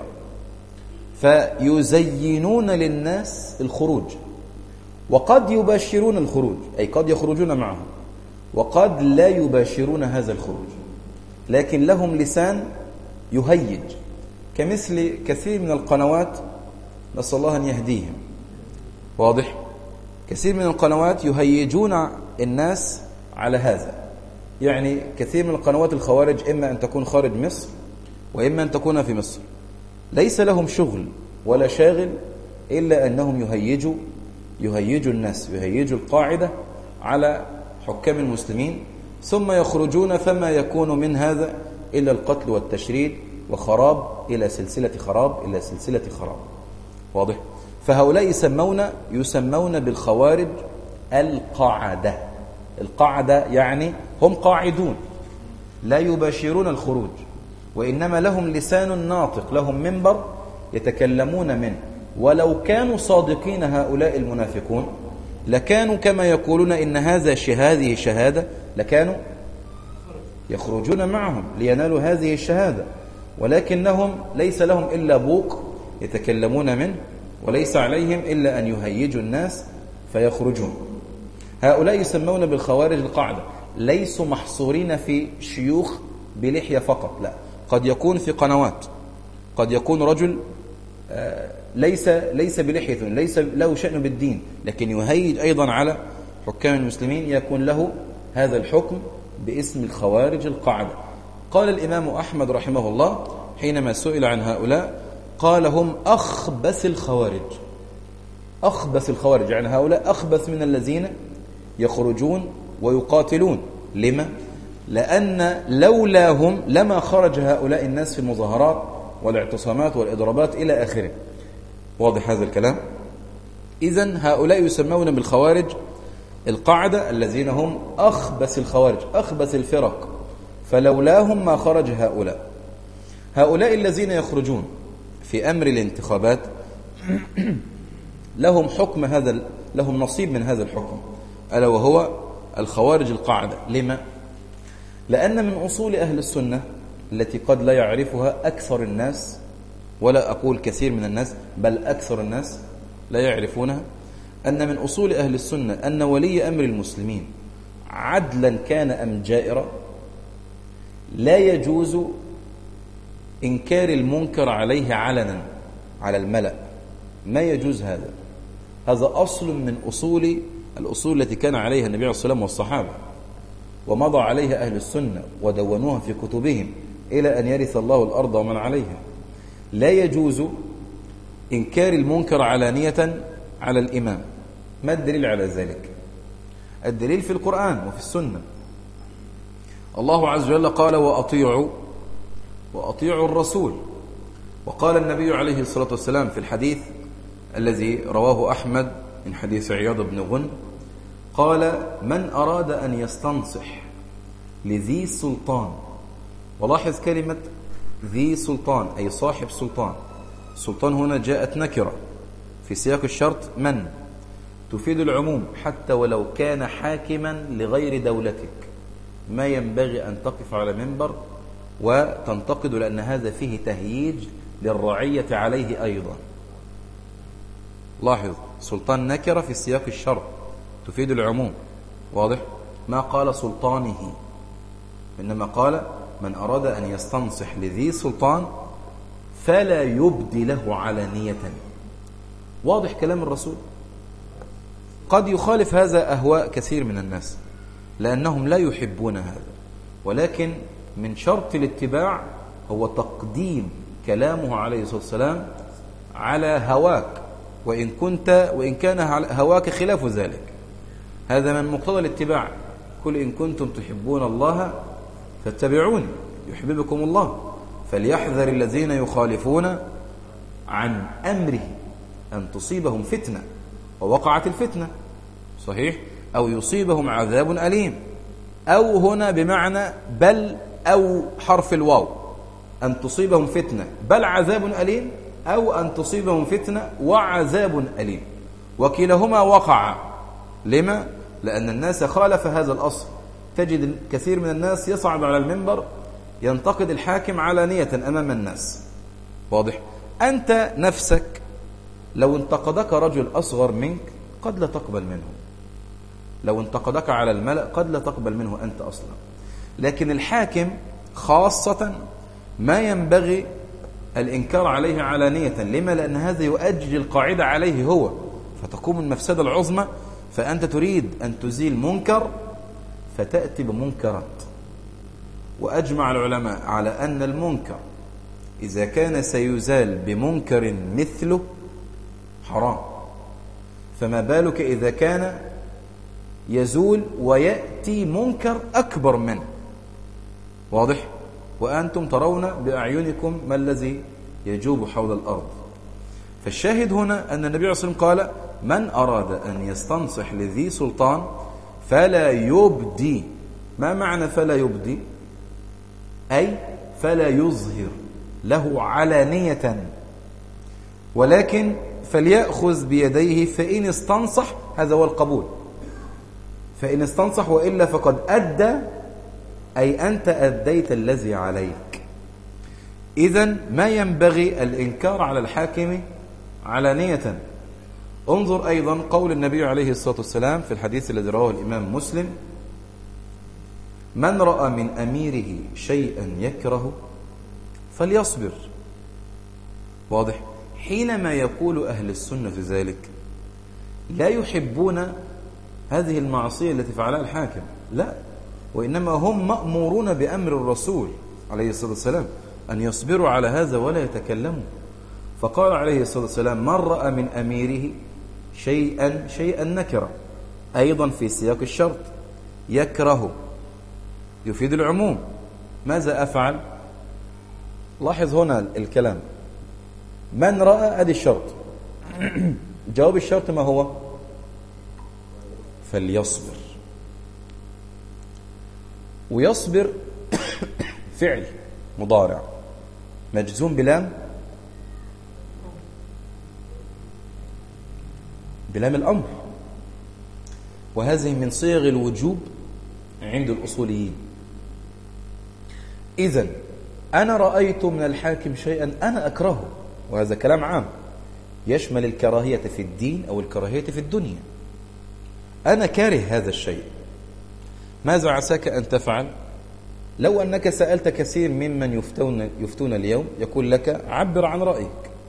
فيزينون للناس الخروج، وقد يباشرون الخروج، أي قد يخرجون معهم، وقد لا يباشرون هذا الخروج، لكن لهم لسان يهيج، كمثل كثير من القنوات، نسأل الله أن يهديهم. واضح؟ كثير من القنوات يهيجون الناس على هذا. يعني كثير من القنوات الخوارج إما أن تكون خارج مصر وإما أن تكون في مصر، ليس لهم شغل ولا شاغل إلا أنهم يهيجوا الناس، يهيجوا القاعدة على حكام المسلمين، ثم يخرجون فما يكون من هذا إلا القتل والتشريد وخراب إلى سلسلة خراب إلى سلسلة خراب. واضح؟ فهؤلاء يسمون بالخوارج القاعدة. القاعدة يعني هم قاعدون لا يباشرون الخروج، وإنما لهم لسان ناطق، لهم منبر يتكلمون منه، ولو كانوا صادقين هؤلاء المنافقون لكانوا كما يقولون إن هذه شهادة، لكانوا يخرجون معهم لينالوا هذه الشهادة، ولكنهم ليس لهم إلا بوق يتكلمون منه، وليس عليهم إلا أن يهيجوا الناس فيخرجون. هؤلاء يسمون بالخوارج القاعدة، ليسوا محصورين في شيوخ بلحية فقط، لا، قد يكون في قنوات، قد يكون رجل ليس بلحية، ليس له شأن بالدين، لكن يهيج أيضا على حكام المسلمين، يكون له هذا الحكم باسم الخوارج القاعدة. قال الإمام أحمد رحمه الله حينما سئل عن هؤلاء قال: هم أخبث الخوارج. أخبث الخوارج يعني هؤلاء أخبث من الذين يخرجون ويقاتلون. لما؟ لأن لولاهم لما خرج هؤلاء الناس في المظاهرات والاعتصامات والإضرابات إلى آخره. واضح هذا الكلام؟ إذن هؤلاء يسمون بالخوارج القاعدة الذين هم أخبث الخوارج، أخبث الفرق، فلولاهم ما خرج هؤلاء الذين يخرجون في أمر الانتخابات لهم حكم لهم نصيب من هذا الحكم، ألا وهو الخوارج القاعدة. لما؟ لأن من أصول أهل السنة التي قد لا يعرفها أكثر الناس، ولا أقول كثير من الناس، بل أكثر الناس لا يعرفونها، أن من أصول أهل السنة أن ولي أمر المسلمين عدلا كان أم جائرا لا يجوز إنكار المنكر عليه علنا على الملأ، ما يجوز هذا أصل من الأصول التي كان عليها النبي عليه الصلاة والسلام والصحابة، ومضى عليها أهل السنة ودونوها في كتبهم إلى أن يرث الله الأرض ومن عليها. لا يجوز إنكار المنكر علانية على الإمام. ما الدليل على ذلك؟ الدليل في القرآن وفي السنة. الله عز وجل قال وأطيعوا الرسول. وقال النبي عليه الصلاة والسلام في الحديث الذي رواه أحمد من حديث عياض بن غنم قال: من أراد أن يستنصح لذي سلطان. ولاحظ كلمة ذي سلطان أي صاحب سلطان. السلطان هنا جاءت نكرة في سياق الشرط من، تفيد العموم حتى ولو كان حاكما لغير دولتك. ما ينبغي أن تقف على منبر وتنتقد، لأن هذا فيه تهييج للرعية عليه أيضا. لاحظ سلطان نكرة في سياق الشرط تفيد العموم، واضح؟ ما قال سلطانه، إنما قال من أراد أن يستنصح لذي سلطان فلا يبدي له علانية. واضح كلام الرسول؟ قد يخالف هذا أهواء كثير من الناس لأنهم لا يحبون هذا، ولكن من شرط الاتباع هو تقديم كلامه عليه الصلاة والسلام على هواك، وإن كان هواك خلاف ذلك. هذا من مقتضى الاتباع. قل إن كنتم تحبون الله فاتبعوني يحببكم الله. فليحذر الذين يخالفون عن أمره أن تصيبهم فتنة، ووقعت الفتنة صحيح، أو يصيبهم عذاب أليم. أو هنا بمعنى بل أو حرف الواو، أن تصيبهم فتنة بل عذاب أليم، أو أن تصيبهم فتنة وعذاب أليم. وكلاهما وقع. لما؟ لأن الناس خالف هذا الأصل. تجد كثير من الناس يصعد على المنبر ينتقد الحاكم علانية أمام الناس. واضح؟ أنت نفسك لو انتقدك رجل أصغر منك قد لا تقبل منه، لو انتقدك على الملأ قد لا تقبل منه أنت أصلا. لكن الحاكم خاصة ما ينبغي الإنكار عليه علانية. لما؟ لأن هذا يؤجج القاعدة عليه هو، فتقوم المفسدة العظمى. فأنت تريد أن تزيل منكر فتأتي بمنكرات. وأجمع العلماء على أن المنكر إذا كان سيزال بمنكر مثله حرام، فما بالك إذا كان يزول ويأتي منكر أكبر منه. واضح؟ وأنتم ترون بأعينكم ما الذي يجوب حول الأرض. فالشاهد هنا أن النبي عليه الصلاة والسلام قال: من أراد أن يستنصح لذي سلطان فلا يبدي. ما معنى فلا يبدي؟ أي فلا يظهر له علانية، ولكن فليأخذ بيديه فإن استنصح. هذا هو القبول. فإن استنصح، وإلا فقد أدى، أي أنت أديت الذي عليك. إذن ما ينبغي الإنكار على الحاكم علانية. انظر أيضا قول النبي عليه الصلاة والسلام في الحديث الذي رواه الإمام مسلم: من رأى من أميره شيئا يكره فليصبر. واضح؟ حينما يقول أهل السنة ذلك لا يحبون هذه المعصية التي فعلها الحاكم، لا، وإنما هم مأمورون بأمر الرسول عليه الصلاة والسلام أن يصبروا على هذا ولا يتكلموا. فقال عليه الصلاة والسلام: من رأى من أميره شيئا نكره، أيضا في سياق الشرط. يكره يفيد العموم. ماذا أفعل؟ لاحظ هنا الكلام. من رأى أدي الشرط. جواب الشرط ما هو؟ فليصبر. ويصبر فعل مضارع مجزوم بلام الأمر، وهذه من صيغ الوجوب عند الأصوليين. إذن أنا رأيت من الحاكم شيئا أنا أكرهه، وهذا كلام عام يشمل الكراهية في الدين أو الكراهية في الدنيا. أنا كاره هذا الشيء، ماذا عساك أن تفعل؟ لو أنك سألت كثير ممن يفتون اليوم يقول لك عبر عن رأيك،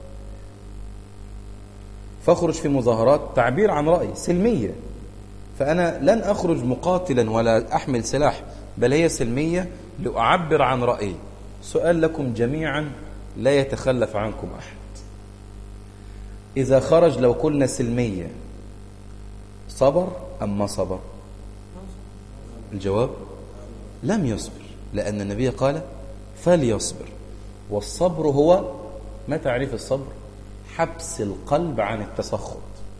فاخرج في مظاهرات تعبير عن رأي سلمية. فأنا لن أخرج مقاتلا ولا أحمل سلاح، بل هي سلمية لأعبر عن رأيي. سؤال لكم جميعا لا يتخلف عنكم أحد. إذا خرج لو قلنا سلمية صبر أم ما صبر؟ الجواب لم يصبر، لأن النبي قال فليصبر. والصبر هو، ما تعريف الصبر؟ حبس القلب عن التسخط،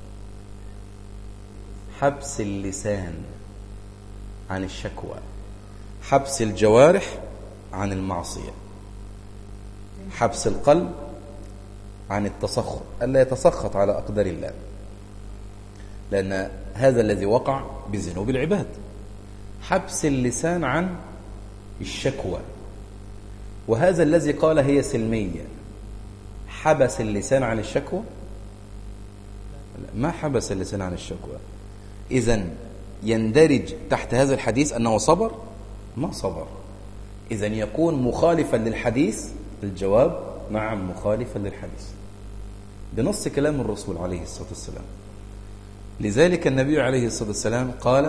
حبس اللسان عن الشكوى، حبس الجوارح عن المعصية، حبس القلب عن التسخط، ألا يتسخط على أقدار الله، لأن هذا الذي وقع بذنوب العباد. حبس اللسان عن الشكوى، وهذا الذي قال هي سلمية حبس اللسان عن الشكوى؟ ما حبس اللسان عن الشكوى. إذن يندرج تحت هذا الحديث أنه صبر؟ ما صبر. إذن يكون مخالفا للحديث؟ الجواب نعم مخالفا للحديث بنص كلام الرسول عليه الصلاة والسلام. لذلك النبي عليه الصلاة والسلام قال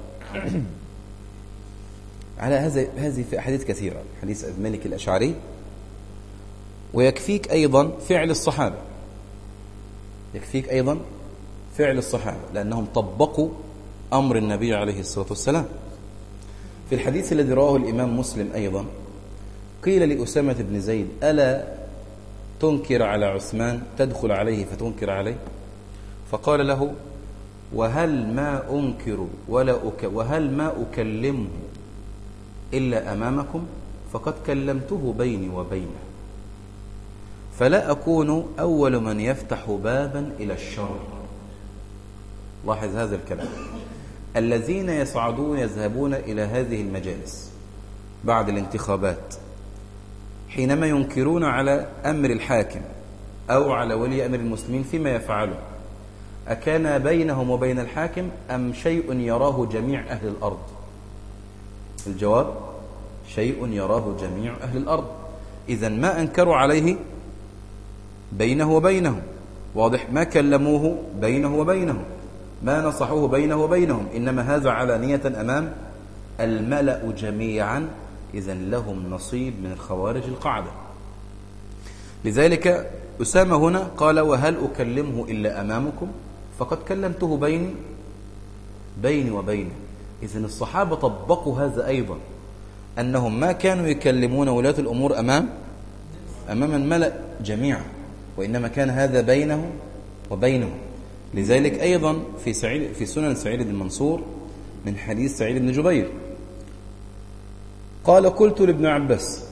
على هذه في أحاديث كثيرة، حديث أبي مالك الأشعري، ويكفيك أيضا فعل الصحابة، يكفيك أيضا فعل الصحابة لأنهم طبقوا أمر النبي عليه الصلاة والسلام. في الحديث الذي رواه الإمام مسلم أيضا قيل لأسامة بن زيد ألا تنكر على عثمان، تدخل عليه فتنكر عليه؟ فقال له وهل ما أكلمه إلا أمامكم؟ فقد كلمته بيني وبينه، فلا أكون أول من يفتح بابا إلى الشر. لاحظ هذا الكلام. الذين يذهبون إلى هذه المجالس بعد الانتخابات حينما ينكرون على أمر الحاكم أو على ولي أمر المسلمين فيما يفعله، أكان بينهم وبين الحاكم أم شيء يراه جميع أهل الأرض؟ الجواب شيء يراه جميع أهل الأرض. إذن ما أنكروا عليه بينه وبينهم، واضح؟ ما كلموه بينه وبينهم، ما نصحوه بينه وبينهم، إنما هذا علانية أمام الملأ جميعا. إذن لهم نصيب من الخوارج القاعدة. لذلك أسامة هنا قال وهل أكلمه إلا أمامكم؟ فقد كلمته بيني وبينه. إذن الصحابة طبقوا هذا أيضا، أنهم ما كانوا يكلمون ولاة الأمور أمام الملأ جميعا، وإنما كان هذا بينه وبينهم. لذلك أيضا في سنن سعيد بن المنصور من حديث سعيد بن جبير قال قلت لابن عباس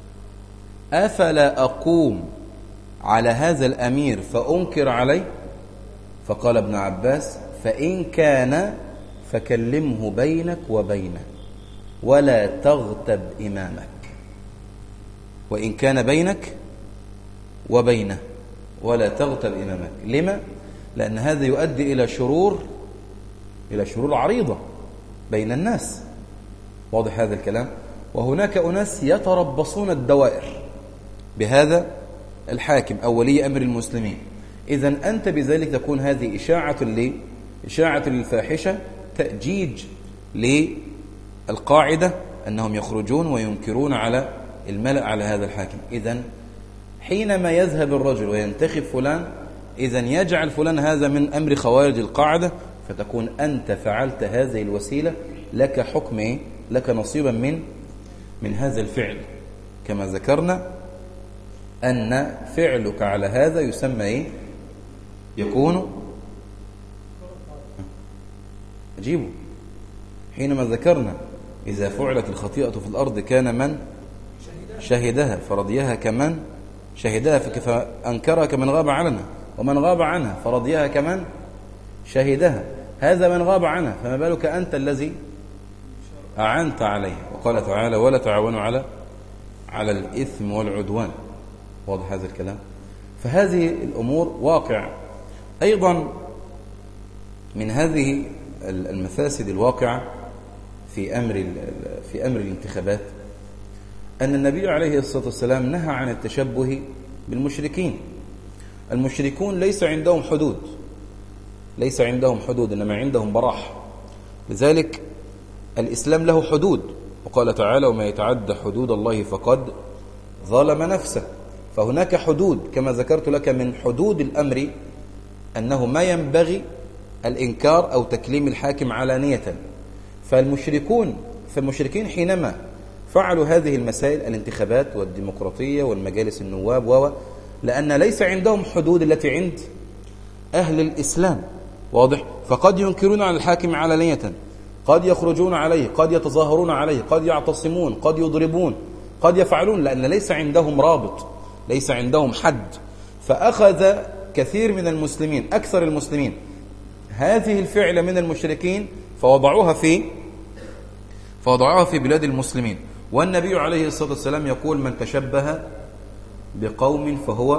أفلا أقوم على هذا الأمير فأنكر عليه؟ فقال ابن عباس فإن كان فكلمه بينك وبينه ولا تغتب إمامك. وإن كان بينك وبينه ولا تغتب إمامك. لما؟ لأن هذا يؤدي إلى شرور عريضة بين الناس، واضح هذا الكلام؟ وهناك أناس يتربصون الدوائر بهذا الحاكم أو ولي أمر المسلمين. إذن أنت بذلك تكون هذه إشاعة للفاحشة، تأجيج للقاعدة أنهم يخرجون وينكرون على الملأ على هذا الحاكم. إذن حينما يذهب الرجل وينتخب فلان، إذن يجعل فلان هذا من أمر خوارج القاعدة، فتكون أنت فعلت هذه الوسيلة، لك حكم، لك نصيبا من هذا الفعل. كما ذكرنا أن فعلك على هذا يسمى يكون أجيبه. حينما ذكرنا إذا فعلت الخطيئة في الأرض كان من شهدها فرضيها كمن شهدها، فأنكرها كمن غاب عنها، ومن غاب عنها فرضيها كمن شهدها. هذا من غاب عنها، فما بالك أنت الذي أعنت عليه. وقال تعالى ولا تعاونوا على الإثم والعدوان، واضح هذا الكلام؟ فهذه الأمور واقع. أيضا من هذه المفاسد الواقعة في أمر الانتخابات أن النبي عليه الصلاة والسلام نهى عن التشبه بالمشركين. المشركون ليس عندهم حدود، إنما عندهم براح. لذلك الإسلام له حدود، وقال تعالى وما يتعدى حدود الله فقد ظلم نفسه. فهناك حدود كما ذكرت لك، من حدود الأمر أنه ما ينبغي الإنكار أو تكليم الحاكم علانية. فالمشركين حينما فعلوا هذه المسائل، الانتخابات والديمقراطية والمجالس النواب لأن ليس عندهم حدود التي عند أهل الإسلام، واضح؟ فقد ينكرون على الحاكم علانية، قد يخرجون عليه، قد يتظاهرون عليه، قد يعتصمون، قد يضربون، قد يفعلون، لأن ليس عندهم رابط، ليس عندهم حد. فأخذ كثير من المسلمين، أكثر المسلمين، هذه الفعلة من المشركين فوضعوها في بلاد المسلمين. والنبي عليه الصلاة والسلام يقول: من تشبه بقوم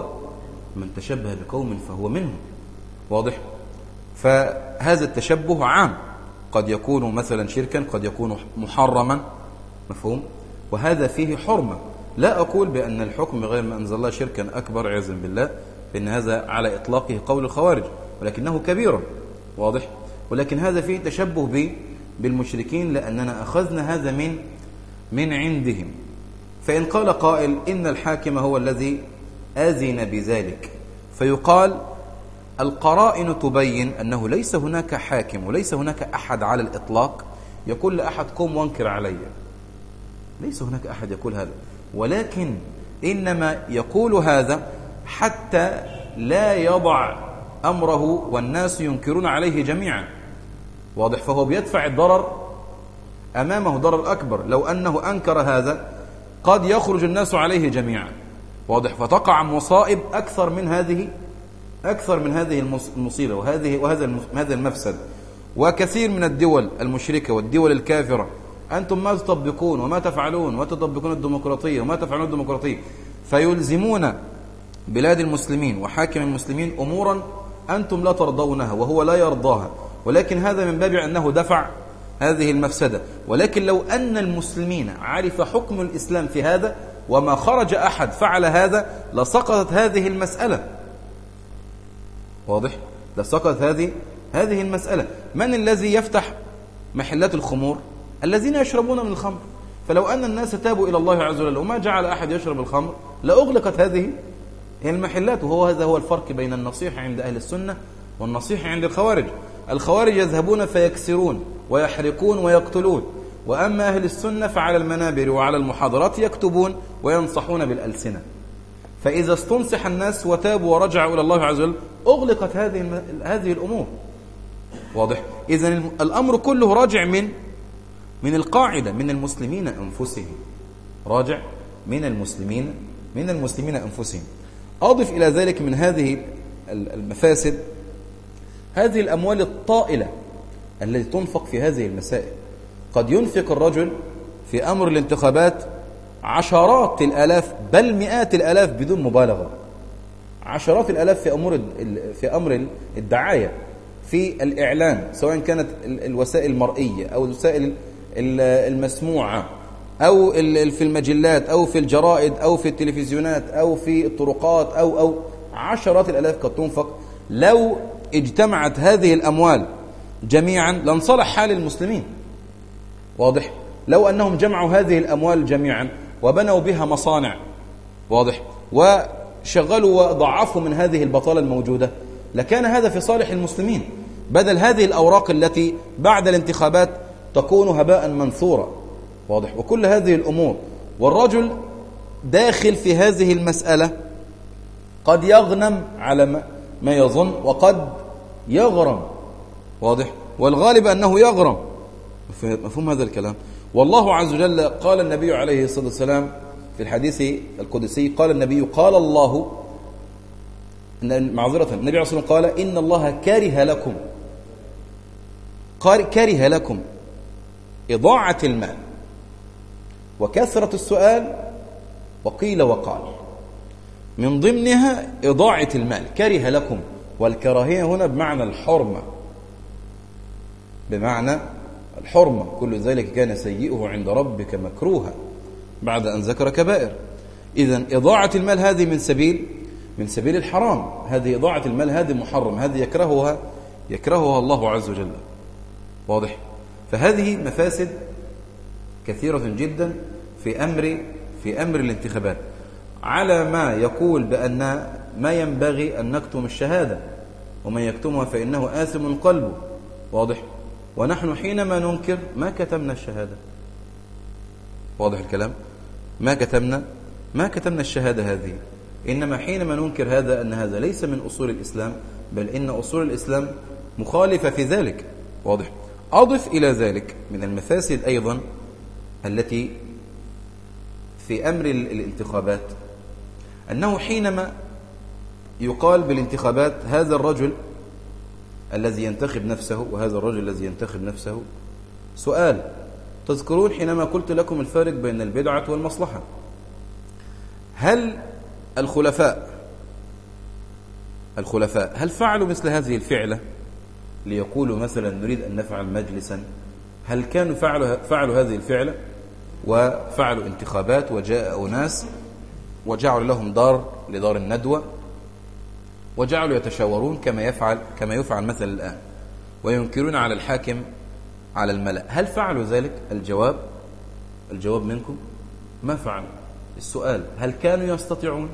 فهو منهم، واضح؟ فهذا التشبه عام، قد يكون مثلا شركا، قد يكون محرما، مفهوم؟ وهذا فيه حرمة. لا أقول بأن الحكم غير ما أنزل الله شركا أكبر عياذا بالله، فإن هذا على إطلاقه قول الخوارج، ولكنه كبير، واضح؟ ولكن هذا فيه تشبه بالمشركين، لأننا أخذنا هذا من عندهم. فإن قال قائل إن الحاكم هو الذي آذن بذلك، فيقال القرائن تبين أنه ليس هناك حاكم وليس هناك أحد على الإطلاق يقول لأحد قم وانكر علي، ليس هناك أحد يقول هذا، ولكن إنما يقول هذا حتى لا يضع أمره والناس ينكرون عليه جميعا، واضح؟ فهو بيدفع الضرر أمامه، ضرر أكبر. لو أنه أنكر هذا قد يخرج الناس عليه جميعا، واضح؟ فتقع مصائب أكثر من هذه المصيبة وهذا المفسد. وكثير من الدول المشركة والدول الكافرة أنتم ما تطبقون وما تفعلون، وتطبقون الديمقراطية وما تفعلون الديمقراطية، فيلزمون بلاد المسلمين وحاكم المسلمين أمورا أنتم لا ترضونها وهو لا يرضاها، ولكن هذا من باب أنه دفع هذه المفسدة. ولكن لو أن المسلمين عرف حكم الإسلام في هذا وما خرج أحد فعل هذا لسقطت هذه المسألة، واضح؟ لسقطت هذه المسألة. من الذي يفتح محلات الخمور؟ الذين يشربون من الخمر. فلو أن الناس تابوا إلى الله عز وجل وما جعل أحد يشرب الخمر لأغلقت هذه المحلات. هذا هو الفرق بين النصيحة عند أهل السنة والنصيحة عند الخوارج. الخوارج يذهبون فيكسرون ويحرقون ويقتلون، وأما أهل السنة فعلى المنابر وعلى المحاضرات يكتبون وينصحون بالألسنة. فإذا استنصح الناس وتابوا ورجعوا إلى الله عز وجل أغلقت هذه الأمور، واضح؟ إذن الأمر كله راجع من القاعدة من المسلمين أنفسهم، راجع من المسلمين أنفسهم. أضف إلى ذلك من هذه المفاسد هذه الأموال الطائلة التي تنفق في هذه المسائل. قد ينفق الرجل في أمر الانتخابات عشرات الآلاف بل مئات الآلاف بدون مبالغة، عشرات الآلاف في أمر الدعاية، في الإعلان، سواء كانت الوسائل المرئية أو الوسائل المسموعة أو في المجلات أو في الجرائد أو في التلفزيونات أو في الطرقات أو عشرات الآلاف قد تنفق. لو اجتمعت هذه الأموال جميعا لانصلح حال المسلمين، واضح؟ لو أنهم جمعوا هذه الأموال جميعا وبنوا بها مصانع، واضح؟ وشغلوا وضعفوا من هذه البطالة الموجودة لكان هذا في صالح المسلمين، بدل هذه الأوراق التي بعد الانتخابات تكون هباء منثورا، واضح؟ وكل هذه الأمور. والرجل داخل في هذه المسألة قد يغنم على ما يظن وقد يغرم، واضح؟ والغالب أنه يغرم. مفهوم هذا الكلام؟ والله عز وجل قال النبي عليه الصلاة والسلام في الحديث القدسي، قال النبي قال الله معذرة النبي عليه الصلاة والسلام قال إن الله كره لكم إضاعة المال وكثرة السؤال وقيل وقال، من ضمنها إضاعة المال، كره لكم، والكراهية هنا بمعنى الحرمة، كل ذلك كان سيئه عند ربك مكروها بعد أن ذكر كبائر. إذن إضاعة المال هذه من سبيل الحرام، هذه إضاعة المال هذه محرم، هذه يكرهها الله عز وجل، واضح؟ فهذه مفاسد كثيرة جدا في أمر الانتخابات. على ما يقول بأن ما ينبغي أن نكتم الشهادة، ومن يكتمها فإنه آثم قلبه. واضح؟ ونحن حينما ننكر ما كتمنا الشهادة. واضح الكلام؟ ما كتمنا الشهادة هذه، إنما حينما ننكر هذا أن هذا ليس من أصول الإسلام، بل إن أصول الإسلام مخالفة في ذلك. واضح؟ أضف إلى ذلك من المفاسد أيضا التي في أمر الانتخابات، أنه حينما يقال بالانتخابات هذا الرجل الذي ينتخب نفسه وهذا الرجل الذي ينتخب نفسه، سؤال: تذكرون حينما قلت لكم الفارق بين البدعة والمصلحة، هل الخلفاء هل فعلوا مثل هذه الفعلة ليقولوا مثلا نريد أن نفعل مجلسا؟ هل كانوا فعلوا هذه الفعلة وفعلوا انتخابات وجاء أناس وجعلوا لهم لدار الندوة وجعلوا يتشاورون كما يفعل مثلا الآن وينكرون على الحاكم على الملأ؟ هل فعلوا ذلك؟ الجواب منكم ما فعلوا. السؤال: هل كانوا يستطيعون؟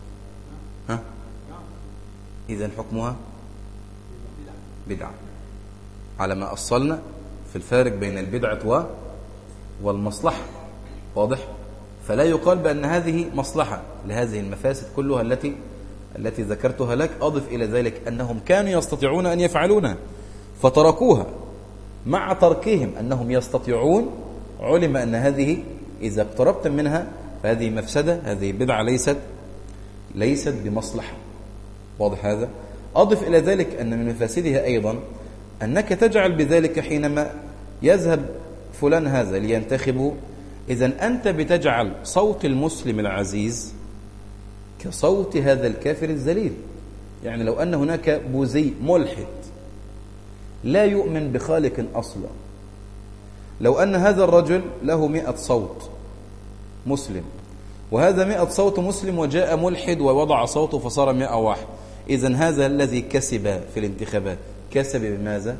إذن حكمها بدعة، على ما أصلنا في الفارق بين البدعة والمصلحة. واضح؟ فلا يقال بأن هذه مصلحة لهذه المفاسد كلها التي ذكرتها لك. أضف إلى ذلك أنهم كانوا يستطيعون أن يفعلونها فتركوها، مع تركهم أنهم يستطيعون علم أن هذه إذا اقتربت منها فهذه مفسدة، هذه بدعة ليست بمصلحة. واضح هذا؟ أضف إلى ذلك أن من مفاسدها أيضا أنك تجعل بذلك حينما يذهب فلان هذا لينتخبه، إذن أنت بتجعل صوت المسلم العزيز كصوت هذا الكافر الذليل. يعني لو أن هناك بوذي ملحد لا يؤمن بخالق أصلا، لو أن هذا الرجل له 100 صوت مسلم وهذا 100 صوت مسلم وجاء ملحد ووضع صوته فصار 101، إذن هذا الذي كسب في الانتخابات كسب بماذا؟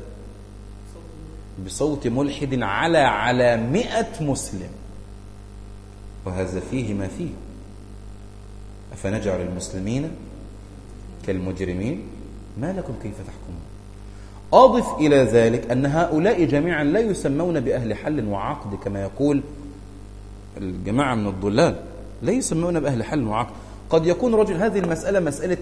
بصوت ملحد على 100 مسلم، وهذا فيه ما فيه. أفنجعل المسلمين كالمجرمين ما لكم كيف تحكمون. أضف إلى ذلك أن هؤلاء جميعا لا يسمون بأهل حل وعقد كما يقول الجماعة من الضلال، لا يسمون بأهل حل وعقد. قد يكون رجل هذه المسألة مسألة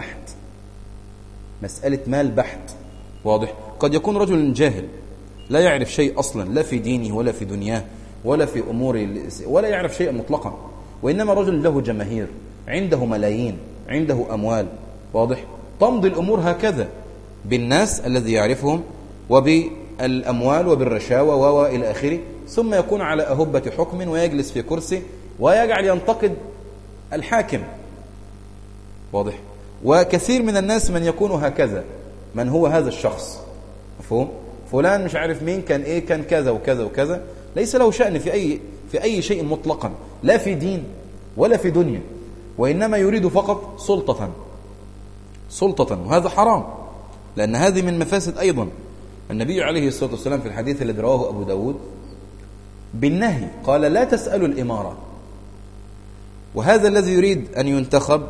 مال بحت. واضح؟ قد يكون رجل جاهل لا يعرف شيء أصلا، لا في دينه ولا في دنياه ولا في أمور، ولا يعرف شيء مطلقا، وإنما رجل له جماهير، عنده ملايين، عنده أموال. واضح؟ تمضي الأمور هكذا بالناس الذي يعرفهم وبالأموال وبالرشاوى وإلى آخره، ثم يكون على أهبة حكم ويجلس في كرسي ويجعل ينتقد الحاكم. واضح؟ وكثير من الناس من يكون هكذا. من هو هذا الشخص؟ مفهوم؟ فلان مش عارف مين كان إيه، كان كذا وكذا وكذا، ليس له شأن في أي شيء مطلقا، لا في دين ولا في دنيا، وإنما يريد فقط سلطة، وهذا حرام، لأن هذه من مفاسد أيضا. النبي عليه الصلاة والسلام في الحديث الذي رواه أبو داود بالنهي قال: لا تسألوا الإمارة. وهذا الذي يريد أن ينتخب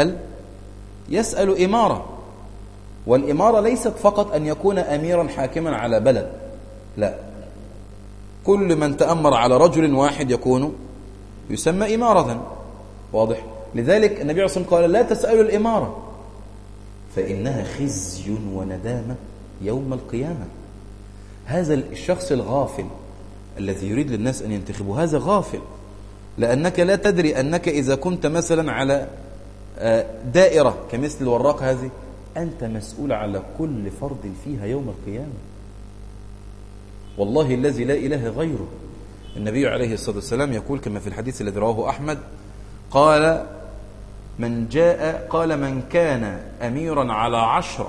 يسأل إمارة، والإمارة ليست فقط أن يكون أميرا حاكما على بلد، لا، كل من تأمر على رجل واحد يسمى إمارة. واضح؟ لذلك النبي عليه الصلاة والسلام قال: لا تسألوا الإمارة فإنها خزي وندامة يوم القيامة. هذا الشخص الغافل الذي يريد للناس أن ينتخبوا هذا غافل، لأنك لا تدري أنك إذا كنت مثلا على دائرة كمثل الوراق هذه أنت مسؤول على كل فرد فيها يوم القيامة. والله الذي لا إله غيره. النبي عليه الصلاة والسلام يقول كما في الحديث الذي رواه أحمد قال: من كان أميرا على 10،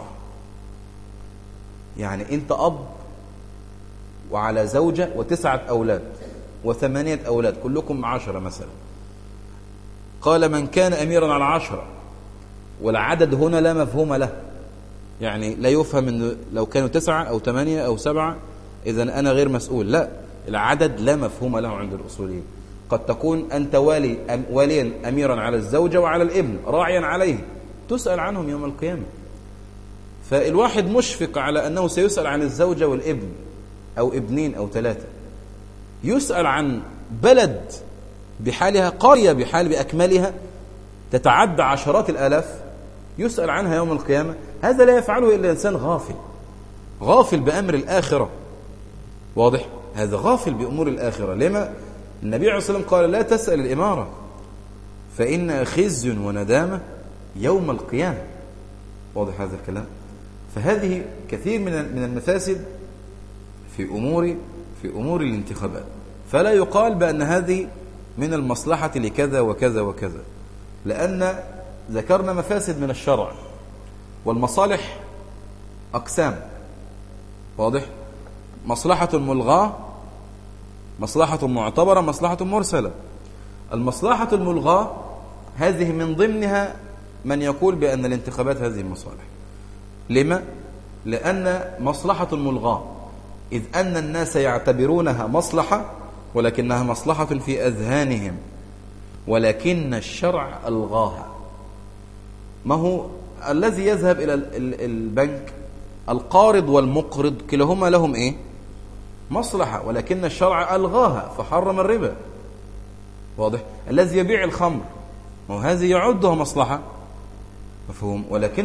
يعني أنت أب وعلى زوجة و9 أولاد و8 أولاد كلكم 10 مثلا، قال: من كان أميرا على 10، والعدد هنا لا مفهوم له، يعني لا يفهم إنه لو كانوا 9 أو 8 أو 7 إذن أنا غير مسؤول، لا، العدد لا مفهوم له عند الأصوليين. قد تكون أنت واليا أميرا على الزوجة وعلى الابن راعيا عليه، تسأل عنهم يوم القيامة. فالواحد مشفق على أنه سيسأل عن الزوجة والابن أو ابنين أو 3، يسأل عن بلد بحالها، قرية بأكملها تتعدى عشرات الآلاف، يسأل عنها يوم القيامة. هذا لا يفعله إلا إنسان غافل بأمر الآخرة. واضح؟ هذا غافل بأمور الآخرة. لما النبي عليه الصلاة والسلام قال لا تسأل الإمارة فإن خزي وندامة يوم القيامة. واضح هذا الكلام؟ فهذه كثير من المفاسد في أمور الانتخابات. فلا يقال بأن هذه من المصلحة لكذا وكذا وكذا، لأن ذكرنا مفاسد من الشرع، والمصالح أقسام. واضح؟ مصلحة ملغاة، مصلحة معتبرة، مصلحة مرسلة. المصلحة الملغاة هذه من ضمنها من يقول بأن الانتخابات هذه المصالح. لما؟ لأن مصلحة ملغاة إذ أن الناس يعتبرونها مصلحة، ولكنها مصلحة في أذهانهم، ولكن الشرع ألغاها. ما هو الذي يذهب إلى البنك القارض والمقرض كلاهما لهم إيه؟ مصلحة، ولكن الشرع ألغاها فحرم الربا. واضح؟ الذي يبيع الخمر وهذه يعدها مصلحة، مفهوم؟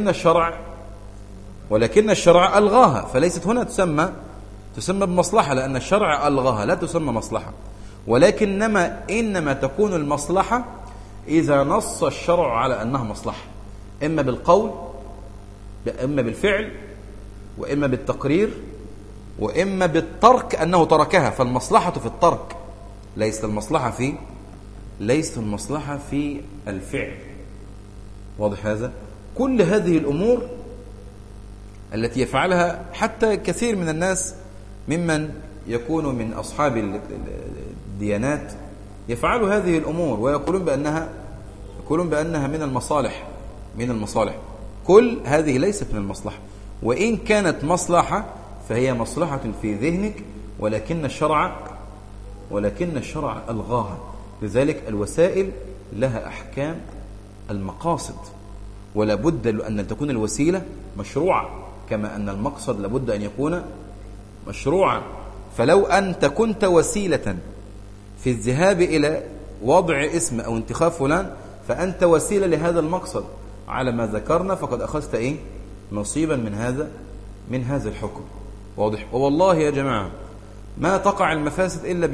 ولكن الشرع ألغاها، فليست هنا تسمى بمصلحة، لأن الشرع ألغاها، لا تسمى مصلحة. إنما تكون المصلحة إذا نص الشرع على أنها مصلحة، إما بالقول، إما بالفعل، وإما بالتقرير، وإما بالترك أنه تركها. فالمصلحة في الترك، ليست المصلحة في الفعل. واضح هذا؟ كل هذه الأمور التي يفعلها حتى كثير من الناس ممن يكون من أصحاب الديانات يفعلوا هذه الأمور ويقولون بأنها من المصالح. كل هذه ليست من المصلحة، وإن كانت مصلحة فهي مصلحة في ذهنك، ولكن الشرع ألغاها. لذلك الوسائل لها أحكام المقاصد، ولا بد أن تكون الوسيلة مشروعة، كما أن المقصد لابد أن يكون مشروعا. فلو أنت كنت وسيلة في الذهاب إلى وضع اسم أو انتخاب فلان، فأنت وسيلة لهذا المقصد على ما ذكرنا، فقد أخذت نصيبا من هذا الحكم. واضح؟ والله يا جماعة ما تقع المفاسد إلا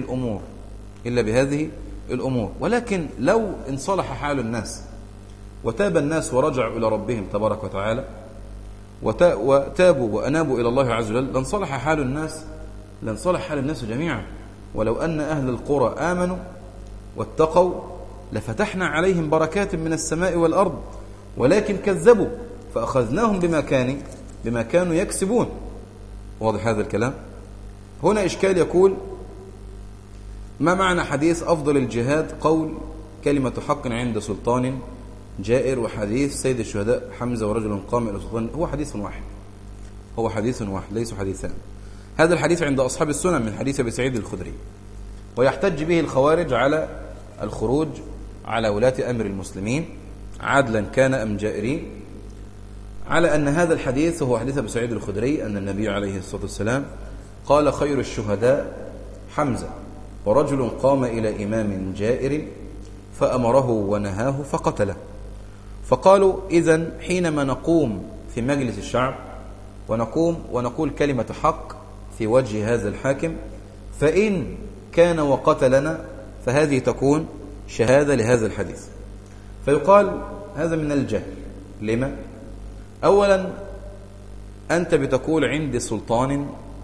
بهذه الأمور. ولكن لو انصلح حال الناس وتاب الناس ورجعوا إلى ربهم تبارك وتعالى وتابوا وأنابوا إلى الله عز وجل، لانصلح حال الناس جميعا. ولو أن أهل القرى آمنوا واتقوا لفتحنا عليهم بركات من السماء والأرض، ولكن كذبوا فأخذناهم بما كانوا يكسبون. واضح هذا الكلام؟ هنا إشكال يقول: ما معنى حديث أفضل الجهاد قول كلمة حق عند سلطان جائر، وحديث سيد الشهداء حمزة ورجل قام إلى سلطان؟ هو حديث واحد ليس حديثان. هذا الحديث عند أصحاب السنن من حديث أبي سعيد الخدري، ويحتج به الخوارج على الخروج على ولاة أمر المسلمين عدلا كان أم جائرين، على أن هذا الحديث هو حديث أبي سعيد الخدري أن النبي عليه الصلاة والسلام قال: خير الشهداء حمزة، ورجل قام إلى إمام جائر فأمره ونهاه فقتله. فقالوا: إذن حينما نقوم في مجلس الشعب ونقول كلمة حق في وجه هذا الحاكم، فإن كان وقتلنا فهذه تكون شهادة لهذا الحديث. فيقال هذا من الجهل. لما؟ أولا أنت بتقول عند سلطان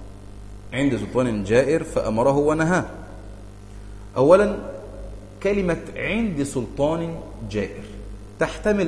جائر فأمره ونهاه. أولا كلمة عند سلطان جائر تحتمل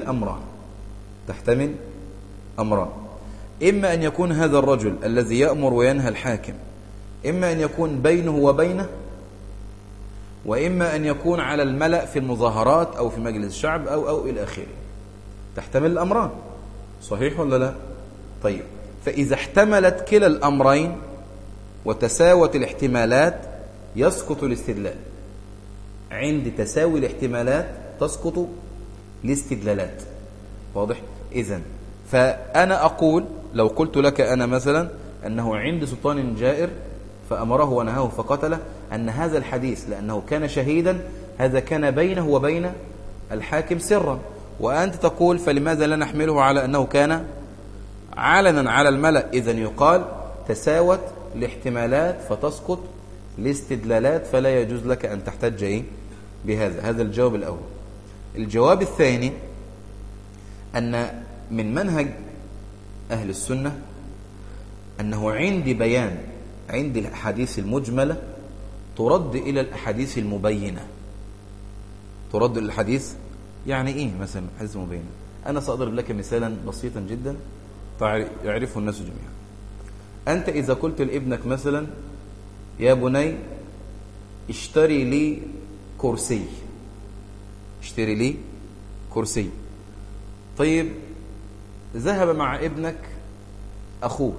أمران. إما أن يكون هذا الرجل الذي يأمر وينهى الحاكم إما أن يكون بينه وبينه، وإما أن يكون على الملأ في المظاهرات أو في مجلس الشعب أو إلى آخره. تحتمل الأمران، صحيح ولا لا؟ طيب، فإذا احتملت كلا الأمرين وتساوت الاحتمالات يسقط الاستدلال. عند تساوي الاحتمالات تسقط الاستدلالات. واضح؟ إذن فأنا أقول لو قلت لك أنا مثلا أنه عند سلطان جائر فأمره ونهاه فقتله، أن هذا الحديث لأنه كان شهيدا هذا كان بينه وبين الحاكم سرا، وأنت تقول فلماذا لا نحمله على أنه كان علنا على الملأ؟ إذن يقال تساوت الاحتمالات فتسقط الاستدلالات، فلا يجوز لك أن تحتج بهذا. هذا الجواب الأول. الجواب الثاني أن من منهج أهل السنة أنه عند بيان عند الأحاديث المجملة ترد إلى الأحاديث المبينة. ترد إلى الحديث يعني إيه مثلا الحديث المبينة؟ أنا سأضرب لك مثالا بسيطا جدا يعرفه الناس جميعا. أنت إذا قلت لابنك مثلا يا بني اشتري لي كرسي، اشتري لي كرسي، طيب ذهب مع ابنك أخوه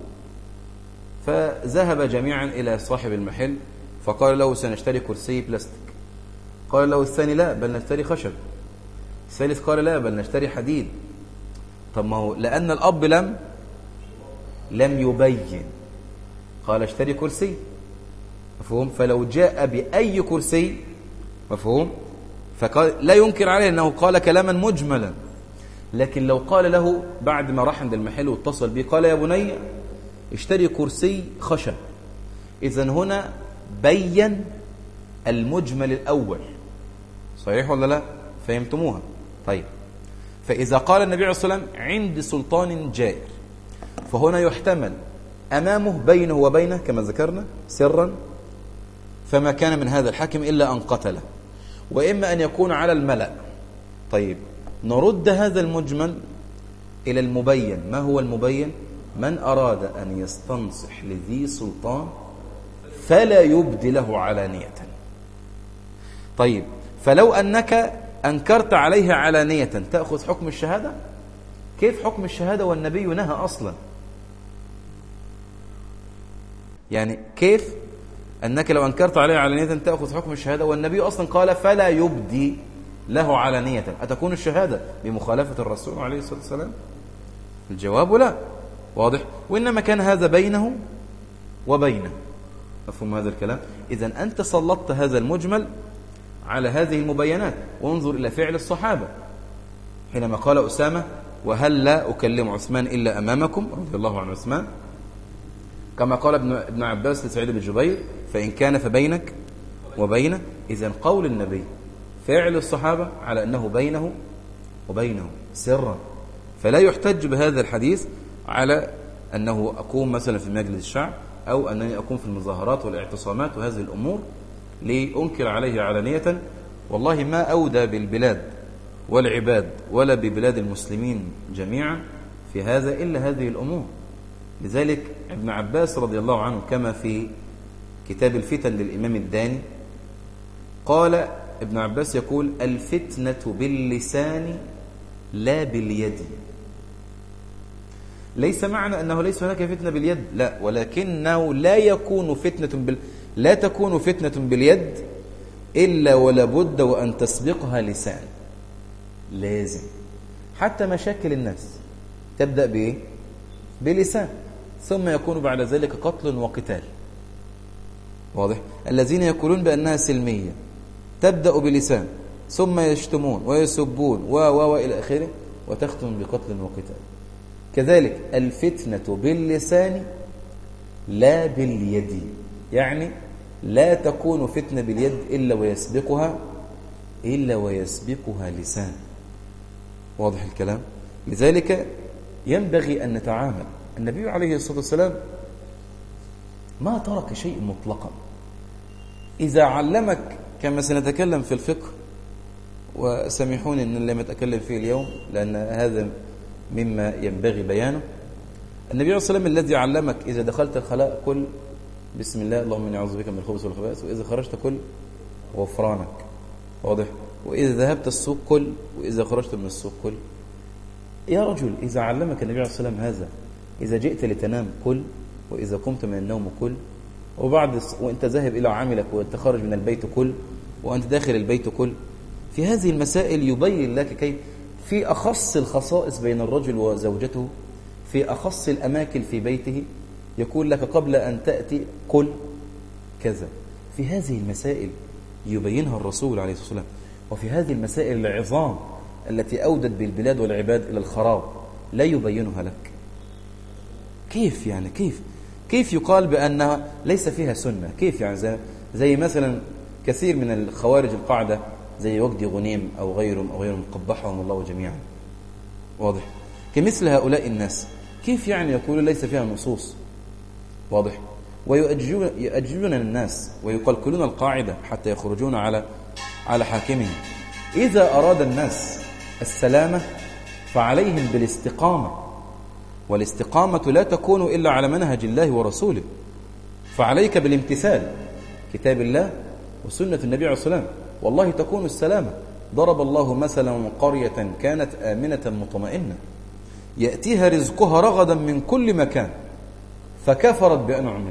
فذهب جميعا إلى صاحب المحل فقال له سنشتري كرسي بلاستيك، قال له الثاني لا بل نشتري خشب، الثالث قال لا بل نشتري حديد. طب ما هو لأن الأب لم يبين، قال اشتري كرسي، مفهوم؟ فلو جاء بأي كرسي، مفهوم؟ فقال لا ينكر عليه أنه قال كلاما مجملا، لكن لو قال له بعد ما راح عند المحل واتصل به قال يا بني اشتري كرسي خشب، إذن هنا بين المجمل الأول. صحيح ولا لا؟ فهمتموها؟ طيب، فإذا قال النبي عليه الصلاة والسلام عند سلطان جائر، فهنا يحتمل أمامه بينه وبينه كما ذكرنا سرا، فما كان من هذا الحاكم إلا أن قتله، وإما أن يكون على الملأ. طيب، نرد هذا المجمل إلى المبين. ما هو المبين؟ من أراد أن يستنصح لذي سلطان فلا يبدي له علانية. طيب، فلو أنك أنكرت عليه علانية تأخذ حكم الشهادة؟ كيف حكم الشهادة والنبي نهى أصلا؟ يعني كيف أنك لو أنكرت عليه علانية تأخذ حكم الشهادة والنبي أصلا قال فلا يبدي له علانية؟ أتكون الشهادة بمخالفة الرسول عليه الصلاة والسلام؟ الجواب لا. واضح؟ وإنما كان هذا بينه وبينه. مفهوم هذا الكلام؟ إذن أنت سلطت هذا المجمل على هذه المبينات. وانظر إلى فعل الصحابة حينما قال أسامة وهل لا أكلم عثمان إلا أمامكم رضي الله عن عثمان، كما قال ابن عباس لسعيد بن جبير فإن كان فبينك وبينه. إذن قول النبي فعل الصحابة على أنه بينه وبينه سرا، فلا يحتج بهذا الحديث على أنه أقوم مثلا في مجلس الشعب أو أنني أقوم في المظاهرات والاعتصامات وهذه الأمور لأنكر عليه علانية. والله ما أودى بالبلاد والعباد ولا ببلاد المسلمين جميعا في هذا إلا هذه الأمور. لذلك ابن عباس رضي الله عنه كما في كتاب الفتن للإمام الداني قال ابن عباس يقول الفتنة باللسان لا باليد. ليس معنى أنه ليس هناك فتنة باليد، لا، ولكنه لا تكون فتنة باليد إلا ولا بد وأن تسبقها لسان. لازم حتى مشاكل الناس تبدأ بإيه؟ بلسان، ثم يكون بعد ذلك قتل وقتال. واضح؟ الذين يقولون بأنها سلمية تبدأ بلسان ثم يشتمون ويسبون إلى آخره وتختم بقتل وقتال. كذلك الفتنة باللسان لا باليد، يعني لا تكون فتنة باليد إلا ويسبقها لسان. واضح الكلام؟ لذلك ينبغي أن نتعامل. النبي عليه الصلاة والسلام ما ترك شيء مطلقا. إذا علمك كما سنتكلم في الفقه، وسامحوني أن لم أتكلم فيه اليوم لأن هذا مما ينبغي بيانه. النبي عليه الصلاة والسلام الذي علمك إذا دخلت الخلاء قل بسم الله اللهم إني أعوذ بك من الخبث والخبائث، وإذا خرجت قل غفرانك. واضح؟ وإذا ذهبت السوق قل، وإذا خرجت من السوق قل. يا رجل، إذا علمك النبي عليه الصلاة والسلام هذا، إذا جئت لتنام قل، وإذا قمت من النوم قل، وأنت ذاهب إلى عملك وأنت خارج من البيت قل، وأنت داخل البيت كل. في هذه المسائل يبين لك كيف في أخص الخصائص بين الرجل وزوجته، في أخص الأماكن في بيته، يقول لك قبل أن تأتي كل كذا. في هذه المسائل يبينها الرسول عليه الصلاة والسلام. وفي هذه المسائل العظام التي أودت بالبلاد والعباد إلى الخراب لا يبينها لك. كيف يعني كيف يقال بأنها ليس فيها سنة؟ كيف يعني زي مثلا كثير من الخوارج القاعدة زي وجدي غنيم أو غيرهم قبحهم الله جميعا، واضح؟ كمثل هؤلاء الناس كيف يعني يقولون ليس فيها نصوص، واضح؟ ويؤجلون الناس ويقلقلون القاعدة حتى يخرجون على حاكمهم. إذا أراد الناس السلامة فعليهم بالاستقامة، والاستقامة لا تكون إلا على منهج الله ورسوله. فعليك بالامتثال كتاب الله وسنة النبي عليه الصلاة والسلام، والله تكون السلامة. ضرب الله مثلا قرية كانت آمنة مطمئنة يأتيها رزقها رغدا من كل مكان فكفرت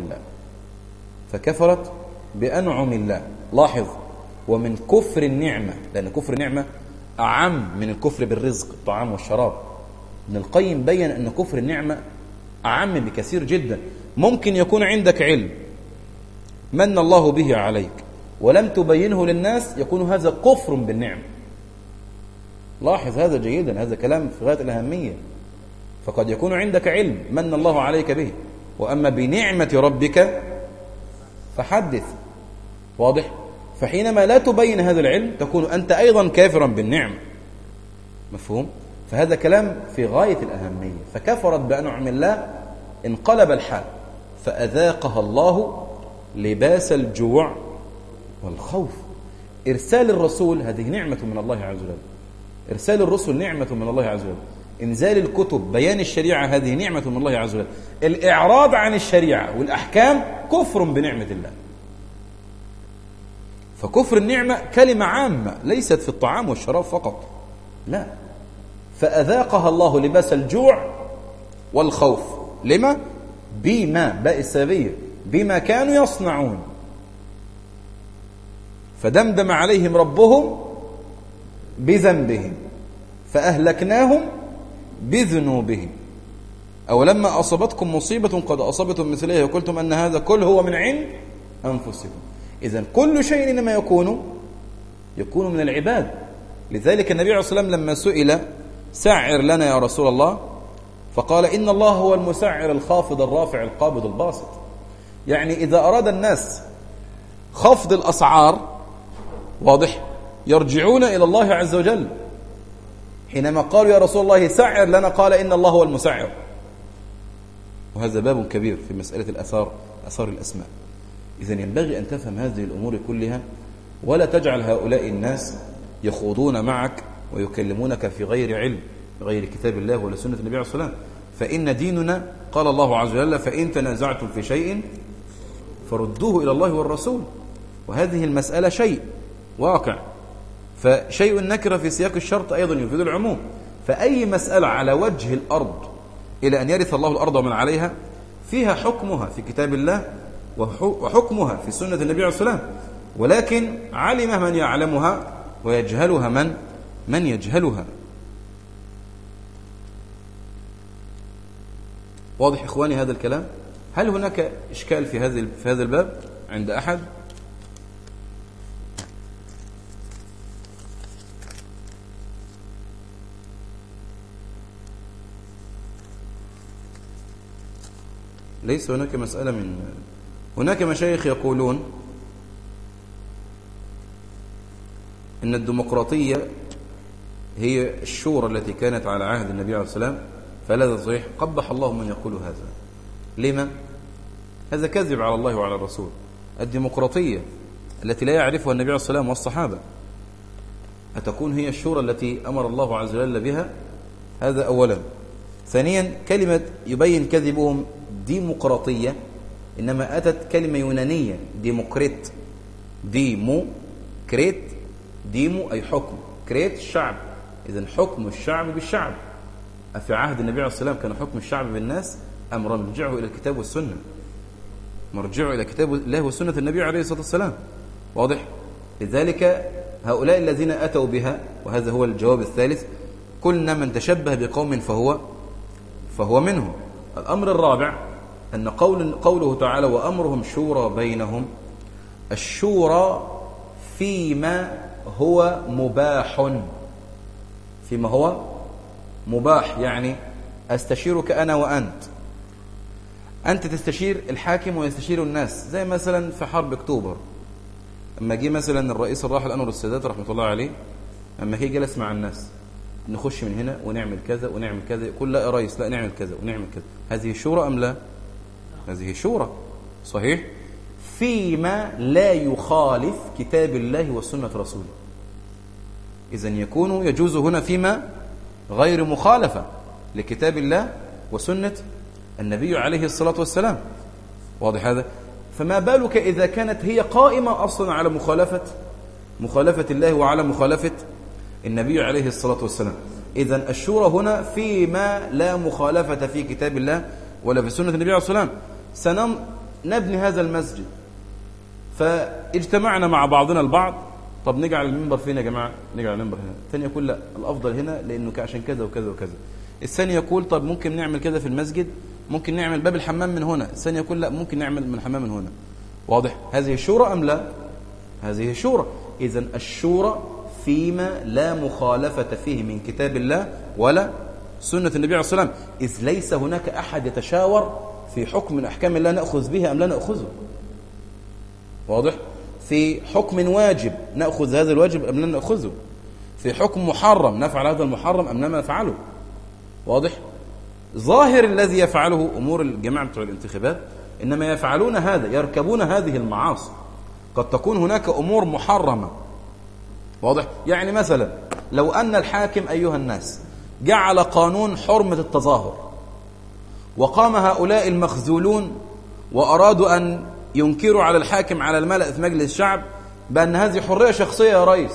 بأنعم الله. لاحظ، ومن كفر النعمة، لأن كفر النعمة أعم من الكفر بالرزق الطعام والشراب. ابن القيم بين أن كفر النعمة أعم بكثير جدا. ممكن يكون عندك علم من الله به عليك ولم تبينه للناس، يكون هذا كفر بالنعمة. لاحظ هذا جيدا، هذا كلام في غاية الأهمية. فقد يكون عندك علم من الله عليك به، وأما بنعمة ربك فحدث، واضح؟ فحينما لا تبين هذا العلم تكون أنت أيضا كافرا بالنعمة، مفهوم؟ فهذا كلام في غاية الأهمية. فكفرت بأنعم الله انقلب الحال فأذاقها الله لباس الجوع والخوف. إرسال الرسول هذه نعمة من الله عز وجل، إرسال الرسل نعمة من الله عز وجل، إنزال الكتب بيان الشريعة هذه نعمة من الله عز وجل. الإعراض عن الشريعة والأحكام كفر بنعمة الله. فكفر النعمة كلمة عامة ليست في الطعام والشراب فقط، لا. فأذاقها الله لباس الجوع والخوف. لما؟ بما، باء السببية، بما كانوا يصنعون. فدمدم عليهم ربهم بذنبهم فأهلكناهم بذنوبهم. أو لما أصابتكم مصيبة قد أصابتم مثلها وقلتم أن هذا كل هو من عند أنفسكم. إذن كل شيء إنما يكون من العباد. لذلك النبي عليه الصلاة والسلام لما سئل سعر لنا يا رسول الله فقال إن الله هو المسعر الخافض الرافع القابض الباسط. يعني إذا أراد الناس خفض الأسعار، واضح، يرجعون إلى الله عز وجل. حينما قالوا يا رسول الله سعر لنا قال إن الله هو المسعر. وهذا باب كبير في مسألة الأثار الأسماء. إذن ينبغي أن تفهم هذه الأمور كلها، ولا تجعل هؤلاء الناس يخوضون معك ويكلمونك في غير علم، غير كتاب الله ولا سنة النبي عليه الصلاة والسلام. فإن ديننا قال الله عز وجل فإن تنازعتم في شيء فردوه إلى الله والرسول. وهذه المسألة شيء واقع، فشيء النكرة في سياق الشرط أيضا يفيد العموم. فأي مسألة على وجه الأرض إلى أن يرث الله الأرض ومن عليها فيها حكمها في كتاب الله وحكمها في سنة النبي عليه الصلاة والسلام، ولكن علم من يعلمها ويجهلها من يجهلها. واضح إخواني هذا الكلام؟ هل هناك إشكال في هذا الباب عند أحد؟ ليس هناك مسألة هناك مشايخ يقولون إن الديمقراطية هي الشورى التي كانت على عهد النبي عليه الصلاة والسلام، فلا صحيح. قبح الله من يقول هذا. لما؟ هذا كذب على الله وعلى الرسول. الديمقراطية التي لا يعرفها النبي عليه الصلاة والسلام والصحابة أتكون هي الشورى التي أمر الله عز وجل بها؟ هذا أولا. ثانيا، كلمة يبين كذبهم ديمقراطية إنما أتت كلمة يونانية ديموكريت. ديموكريت، ديمو أي حكم، كريت الشعب. إذن حكم الشعب بالشعب. أفي عهد النبي عليه الصلاة والسلام كان حكم الشعب بالناس أم مرجعه إلى الكتاب والسنة؟ مرجعه إلى كتاب الله وسنة النبي عليه الصلاة والسلام، واضح؟ لذلك هؤلاء الذين أتوا بها، وهذا هو الجواب الثالث، كلنا من تشبه بقوم فهو منهم. الأمر الرابع أن قوله تعالى وأمرهم شورى بينهم، الشورى فيما هو مباح، فيما هو مباح، يعني أستشيرك أنا وأنت، أنت تستشير الحاكم ويستشير الناس، زي مثلا في حرب أكتوبر أما جه مثلا الرئيس الراحل أنور السادات رحمة الله عليه، أما جه جلس مع الناس نخش من هنا ونعمل كذا ونعمل كذا، يقول لا يا رئيس لا نعمل كذا ونعمل كذا، هذه شورى أم لا؟ هذه شورى صحيح، فيما لا يخالف كتاب الله وسنة رسوله. إذن يجوز هنا فيما غير مخالفة لكتاب الله وسنة النبي عليه الصلاة والسلام، واضح هذا؟ فما بالك إذا كانت هي قائمة أصلا على مخالفة الله وعلى مخالفة النبي عليه الصلاة والسلام. إذن الشورى هنا فيما لا مخالفة في كتاب الله ولا في سنة النبي عليه الصلاة والسلام. سنبني هذا المسجد، فاجتمعنا مع بعضنا البعض، طب نجعل المنبر فين يا جماعة؟ نجعل المنبر هنا. الثاني يقول لا الأفضل هنا لأنه عشان كذا وكذا وكذا. الثاني يقول طب ممكن نعمل كذا في المسجد، ممكن نعمل باب الحمام من هنا. الثاني يقول لا ممكن نعمل من الحمام من هنا. واضح؟ هذه شورى أم لا؟ هذه شورى. إذن الشورى فيما لا مخالفة فيه من كتاب الله ولا سنة النبي عليه الصلاة والسلام، إذ ليس هناك أحد يتشاور في حكم من أحكام الله نأخذ به أم لا نأخذه. واضح؟ في حكم واجب نأخذ هذا الواجب أم لا نأخذه، في حكم محرم نفعل هذا المحرم أم لا نفعله. واضح؟ ظاهر الذي يفعله أمور الجماعة بتوع الانتخابات إنما يفعلون هذا، يركبون هذه المعاصي. قد تكون هناك أمور محرمة. واضح؟ يعني مثلا لو أن الحاكم أيها الناس جعل قانون حرمة التظاهر، وقام هؤلاء المخذولون وأرادوا أن ينكروا على الحاكم على الملأ في مجلس الشعب بأن هذه حرية شخصية يا رئيس.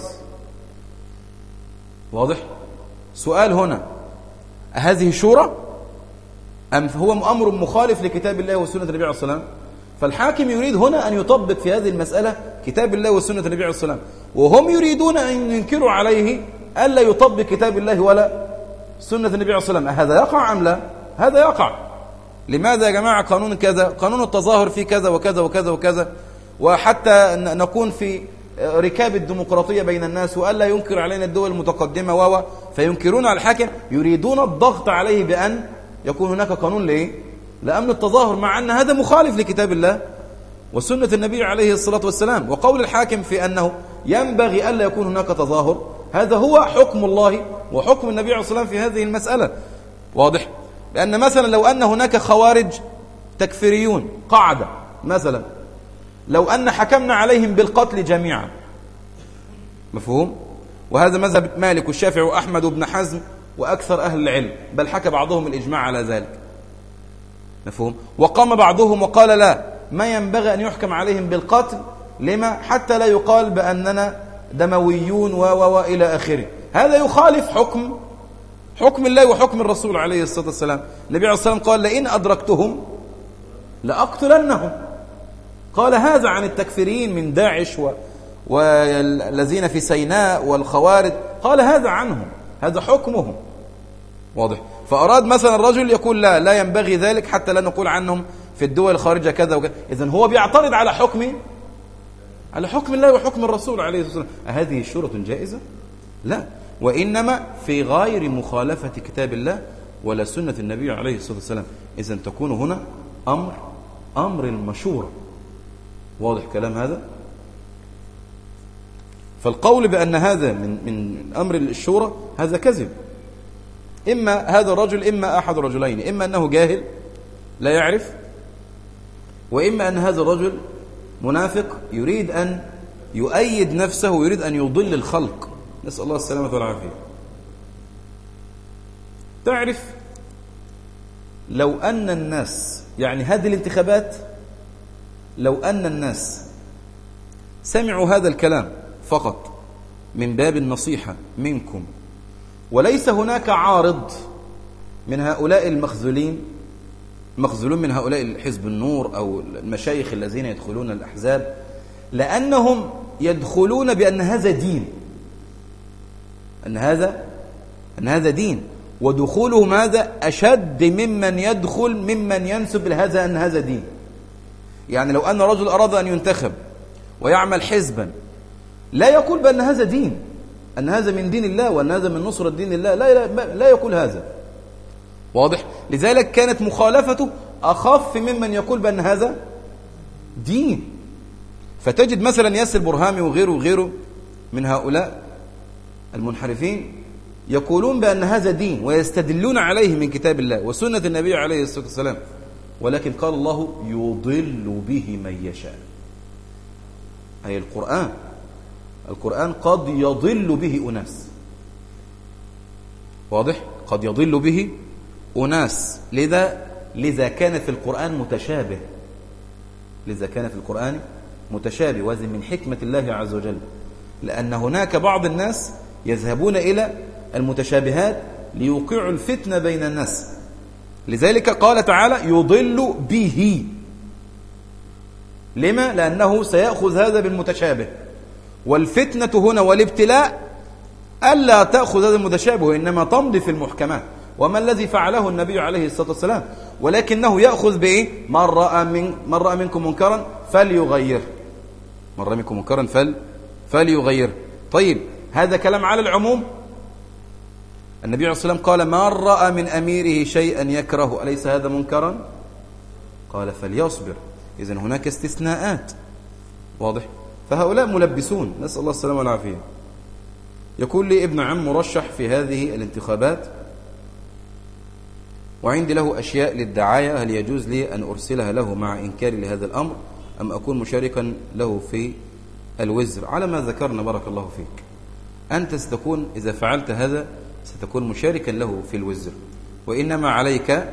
واضح؟ سؤال هنا، هذه شورى أم هو أمر مخالف لكتاب الله وسنة النبي عليه الصلاة والسلام؟ فالحاكم يريد هنا أن يطبق في هذه المسألة كتاب الله وسنة النبي عليه الصلاة والسلام، وهم يريدون أن ينكروا عليه ألا يطبق كتاب الله ولا سنة النبي عليه الصلاة والسلام. هذا يقع أم لا؟ هذا يقع. لماذا يا جماعة قانون كذا، قانون التظاهر فيه كذا وكذا وكذا وكذا، وحتى نكون في ركاب الديمقراطية بين الناس وألا ينكر علينا الدول المتقدمة فينكرون على الحاكم، يريدون الضغط عليه بأن يكون هناك قانون ليه؟ لأمن التظاهر، مع أن هذا مخالف لكتاب الله وسنة النبي عليه الصلاة والسلام. وقول الحاكم في أنه ينبغي ألا يكون هناك تظاهر، هذا هو حكم الله وحكم النبي عليه الصلاة والسلام في هذه المسألة. واضح؟ لأن مثلا لو أن هناك خوارج تكفيريون قاعدة مثلا، لو أن حكمنا عليهم بالقتل جميعا، مفهوم؟ وهذا مذهب مالك والشافعي وأحمد وابن حزم وأكثر أهل العلم، بل حكى بعضهم الإجماع على ذلك، مفهوم؟ وقام بعضهم وقال لا، ما ينبغي أن يحكم عليهم بالقتل، لما؟ حتى لا يقال بأننا دمويون وإلى آخره. هذا يخالف حكم الله وحكم الرسول عليه الصلاة والسلام. النبي عليه الصلاة والسلام قال لئن أدركتهم لأقتلنهم. قال هذا عن التكفيريين من داعش والذين في سيناء والخوارج، قال هذا عنهم، هذا حكمهم. واضح؟ فأراد مثلا الرجل يقول لا ينبغي ذلك حتى لا نقول عنهم في الدول الخارجة كذا وكذا. إذن هو بيعترض على حكم الله وحكم الرسول عليه الصلاة والسلام. هذه شورى جائزة؟ لا، وإنما في غير مخالفة كتاب الله ولا سنة النبي عليه الصلاة والسلام. إذن تكون هنا أمر المشورة. واضح كلام هذا؟ فالقول بأن هذا من أمر الشورى هذا كذب. إما هذا الرجل إما أحد رجلين، إما أنه جاهل لا يعرف، وإما أن هذا الرجل منافق يريد أن يؤيد نفسه ويريد أن يضل الخلق، نسأل الله السلامة والعافية. تعرف لو أن الناس، يعني هذه الانتخابات، لو أن الناس سمعوا هذا الكلام فقط من باب النصيحة منكم، وليس هناك عارض من هؤلاء المخذولون من هؤلاء حزب النور أو المشايخ الذين يدخلون الأحزاب، لأنهم يدخلون بأن هذا دين، أن هذا دين، ودخولهم هذا أشد ممن يدخل ممن ينسب لهذا أن هذا دين. يعني لو أن رجل أراد أن ينتخب ويعمل حزبا لا يقول بأن هذا دين، أن هذا من دين الله وأن هذا من نصرة دين الله، لا يقول هذا. واضح؟ لذلك كانت مخالفته أخف ممن يقول بأن هذا دين. فتجد مثلا ياسر برهامي وغيره من هؤلاء المنحرفين يقولون بأن هذا دين ويستدلون عليه من كتاب الله وسنة النبي عليه الصلاة والسلام، ولكن قال الله يضل به من يشاء. أي القرآن قد يضل به أناس. واضح؟ قد يضل به أناس. لذا كان في القرآن متشابه، وهذا من حكمة الله عز وجل، لأن هناك بعض الناس يذهبون إلى المتشابهات ليوقعوا الفتنة بين الناس. لذلك قال تعالى يضل به. لما؟ لأنه سيأخذ هذا بالمتشابه، والفتنة هنا والابتلاء ألا تأخذ هذا المتشابه وإنما تمضي في المحكمات، وما الذي فعله النبي عليه الصلاة والسلام، ولكنه يأخذ بإيه؟ من رأى منكم منكرا فليغيره. من رأى منكم منكرا فليغيره. طيب هذا كلام على العموم. النبي عليه الصلاة والسلام قال من رأى من أميره شيئا يكره أليس هذا منكرا؟ قال فليصبر. إذن هناك استثناءات. واضح؟ فهؤلاء ملبسون، نسأل الله السلامة والعافية. يقول لي ابن عم مرشح في هذه الانتخابات وعندي له أشياء للدعاية، هل يجوز لي أن أرسلها له مع إنكاري لهذا الأمر أم أكون مشاركا له في الوزر؟ على ما ذكرنا بارك الله فيك، أنت ستكون إذا فعلت هذا ستكون مشاركا له في الوزر، وإنما عليك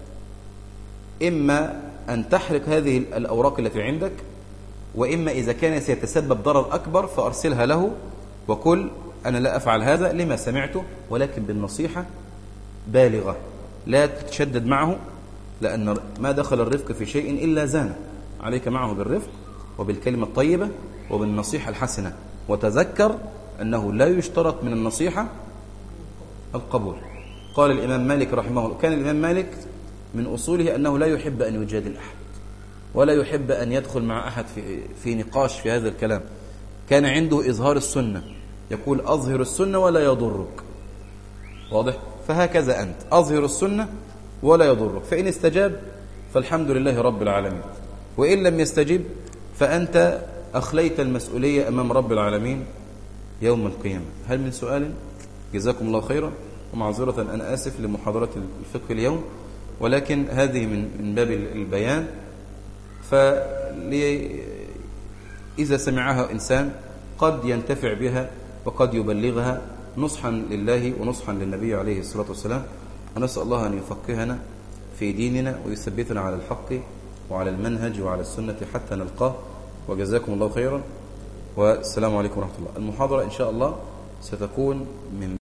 إما أن تحرق هذه الأوراق التي عندك، وإما إذا كان سيتسبب ضرر أكبر فأرسلها له وقل أنا لا أفعل هذا لما سمعته، ولكن بالنصيحة بالغة، لا تتشدد معه، لأن ما دخل الرفق في شيء إلا زانه. عليك معه بالرفق وبالكلمة الطيبة وبالنصيحة الحسنة، وتذكر أنه لا يشترط من النصيحة القبول. قال الإمام مالك رحمه الله، كان الإمام مالك من أصوله أنه لا يحب أن يجادل أحد ولا يحب أن يدخل مع أحد في نقاش في هذا الكلام. كان عنده إظهار السنة، يقول أظهر السنة ولا يضرك. واضح؟ فهكذا أنت أظهر السنة ولا يضرك، فإن استجاب فالحمد لله رب العالمين، وإن لم يستجب فأنت أخليت المسؤولية أمام رب العالمين يوم القيامة. هل من سؤال؟ جزاكم الله خيرا، ومعذرة أنا آسف لمحاضرة الفقه اليوم، ولكن هذه من باب البيان، فإذا سمعها إنسان قد ينتفع بها وقد يبلغها نصحا لله ونصحا للنبي عليه الصلاة والسلام. ونسأل الله أن يفقهنا في ديننا ويثبتنا على الحق وعلى المنهج وعلى السنة حتى نلقاه. وجزاكم الله خيرا، والسلام عليكم ورحمة الله. المحاضرة إن شاء الله ستكون من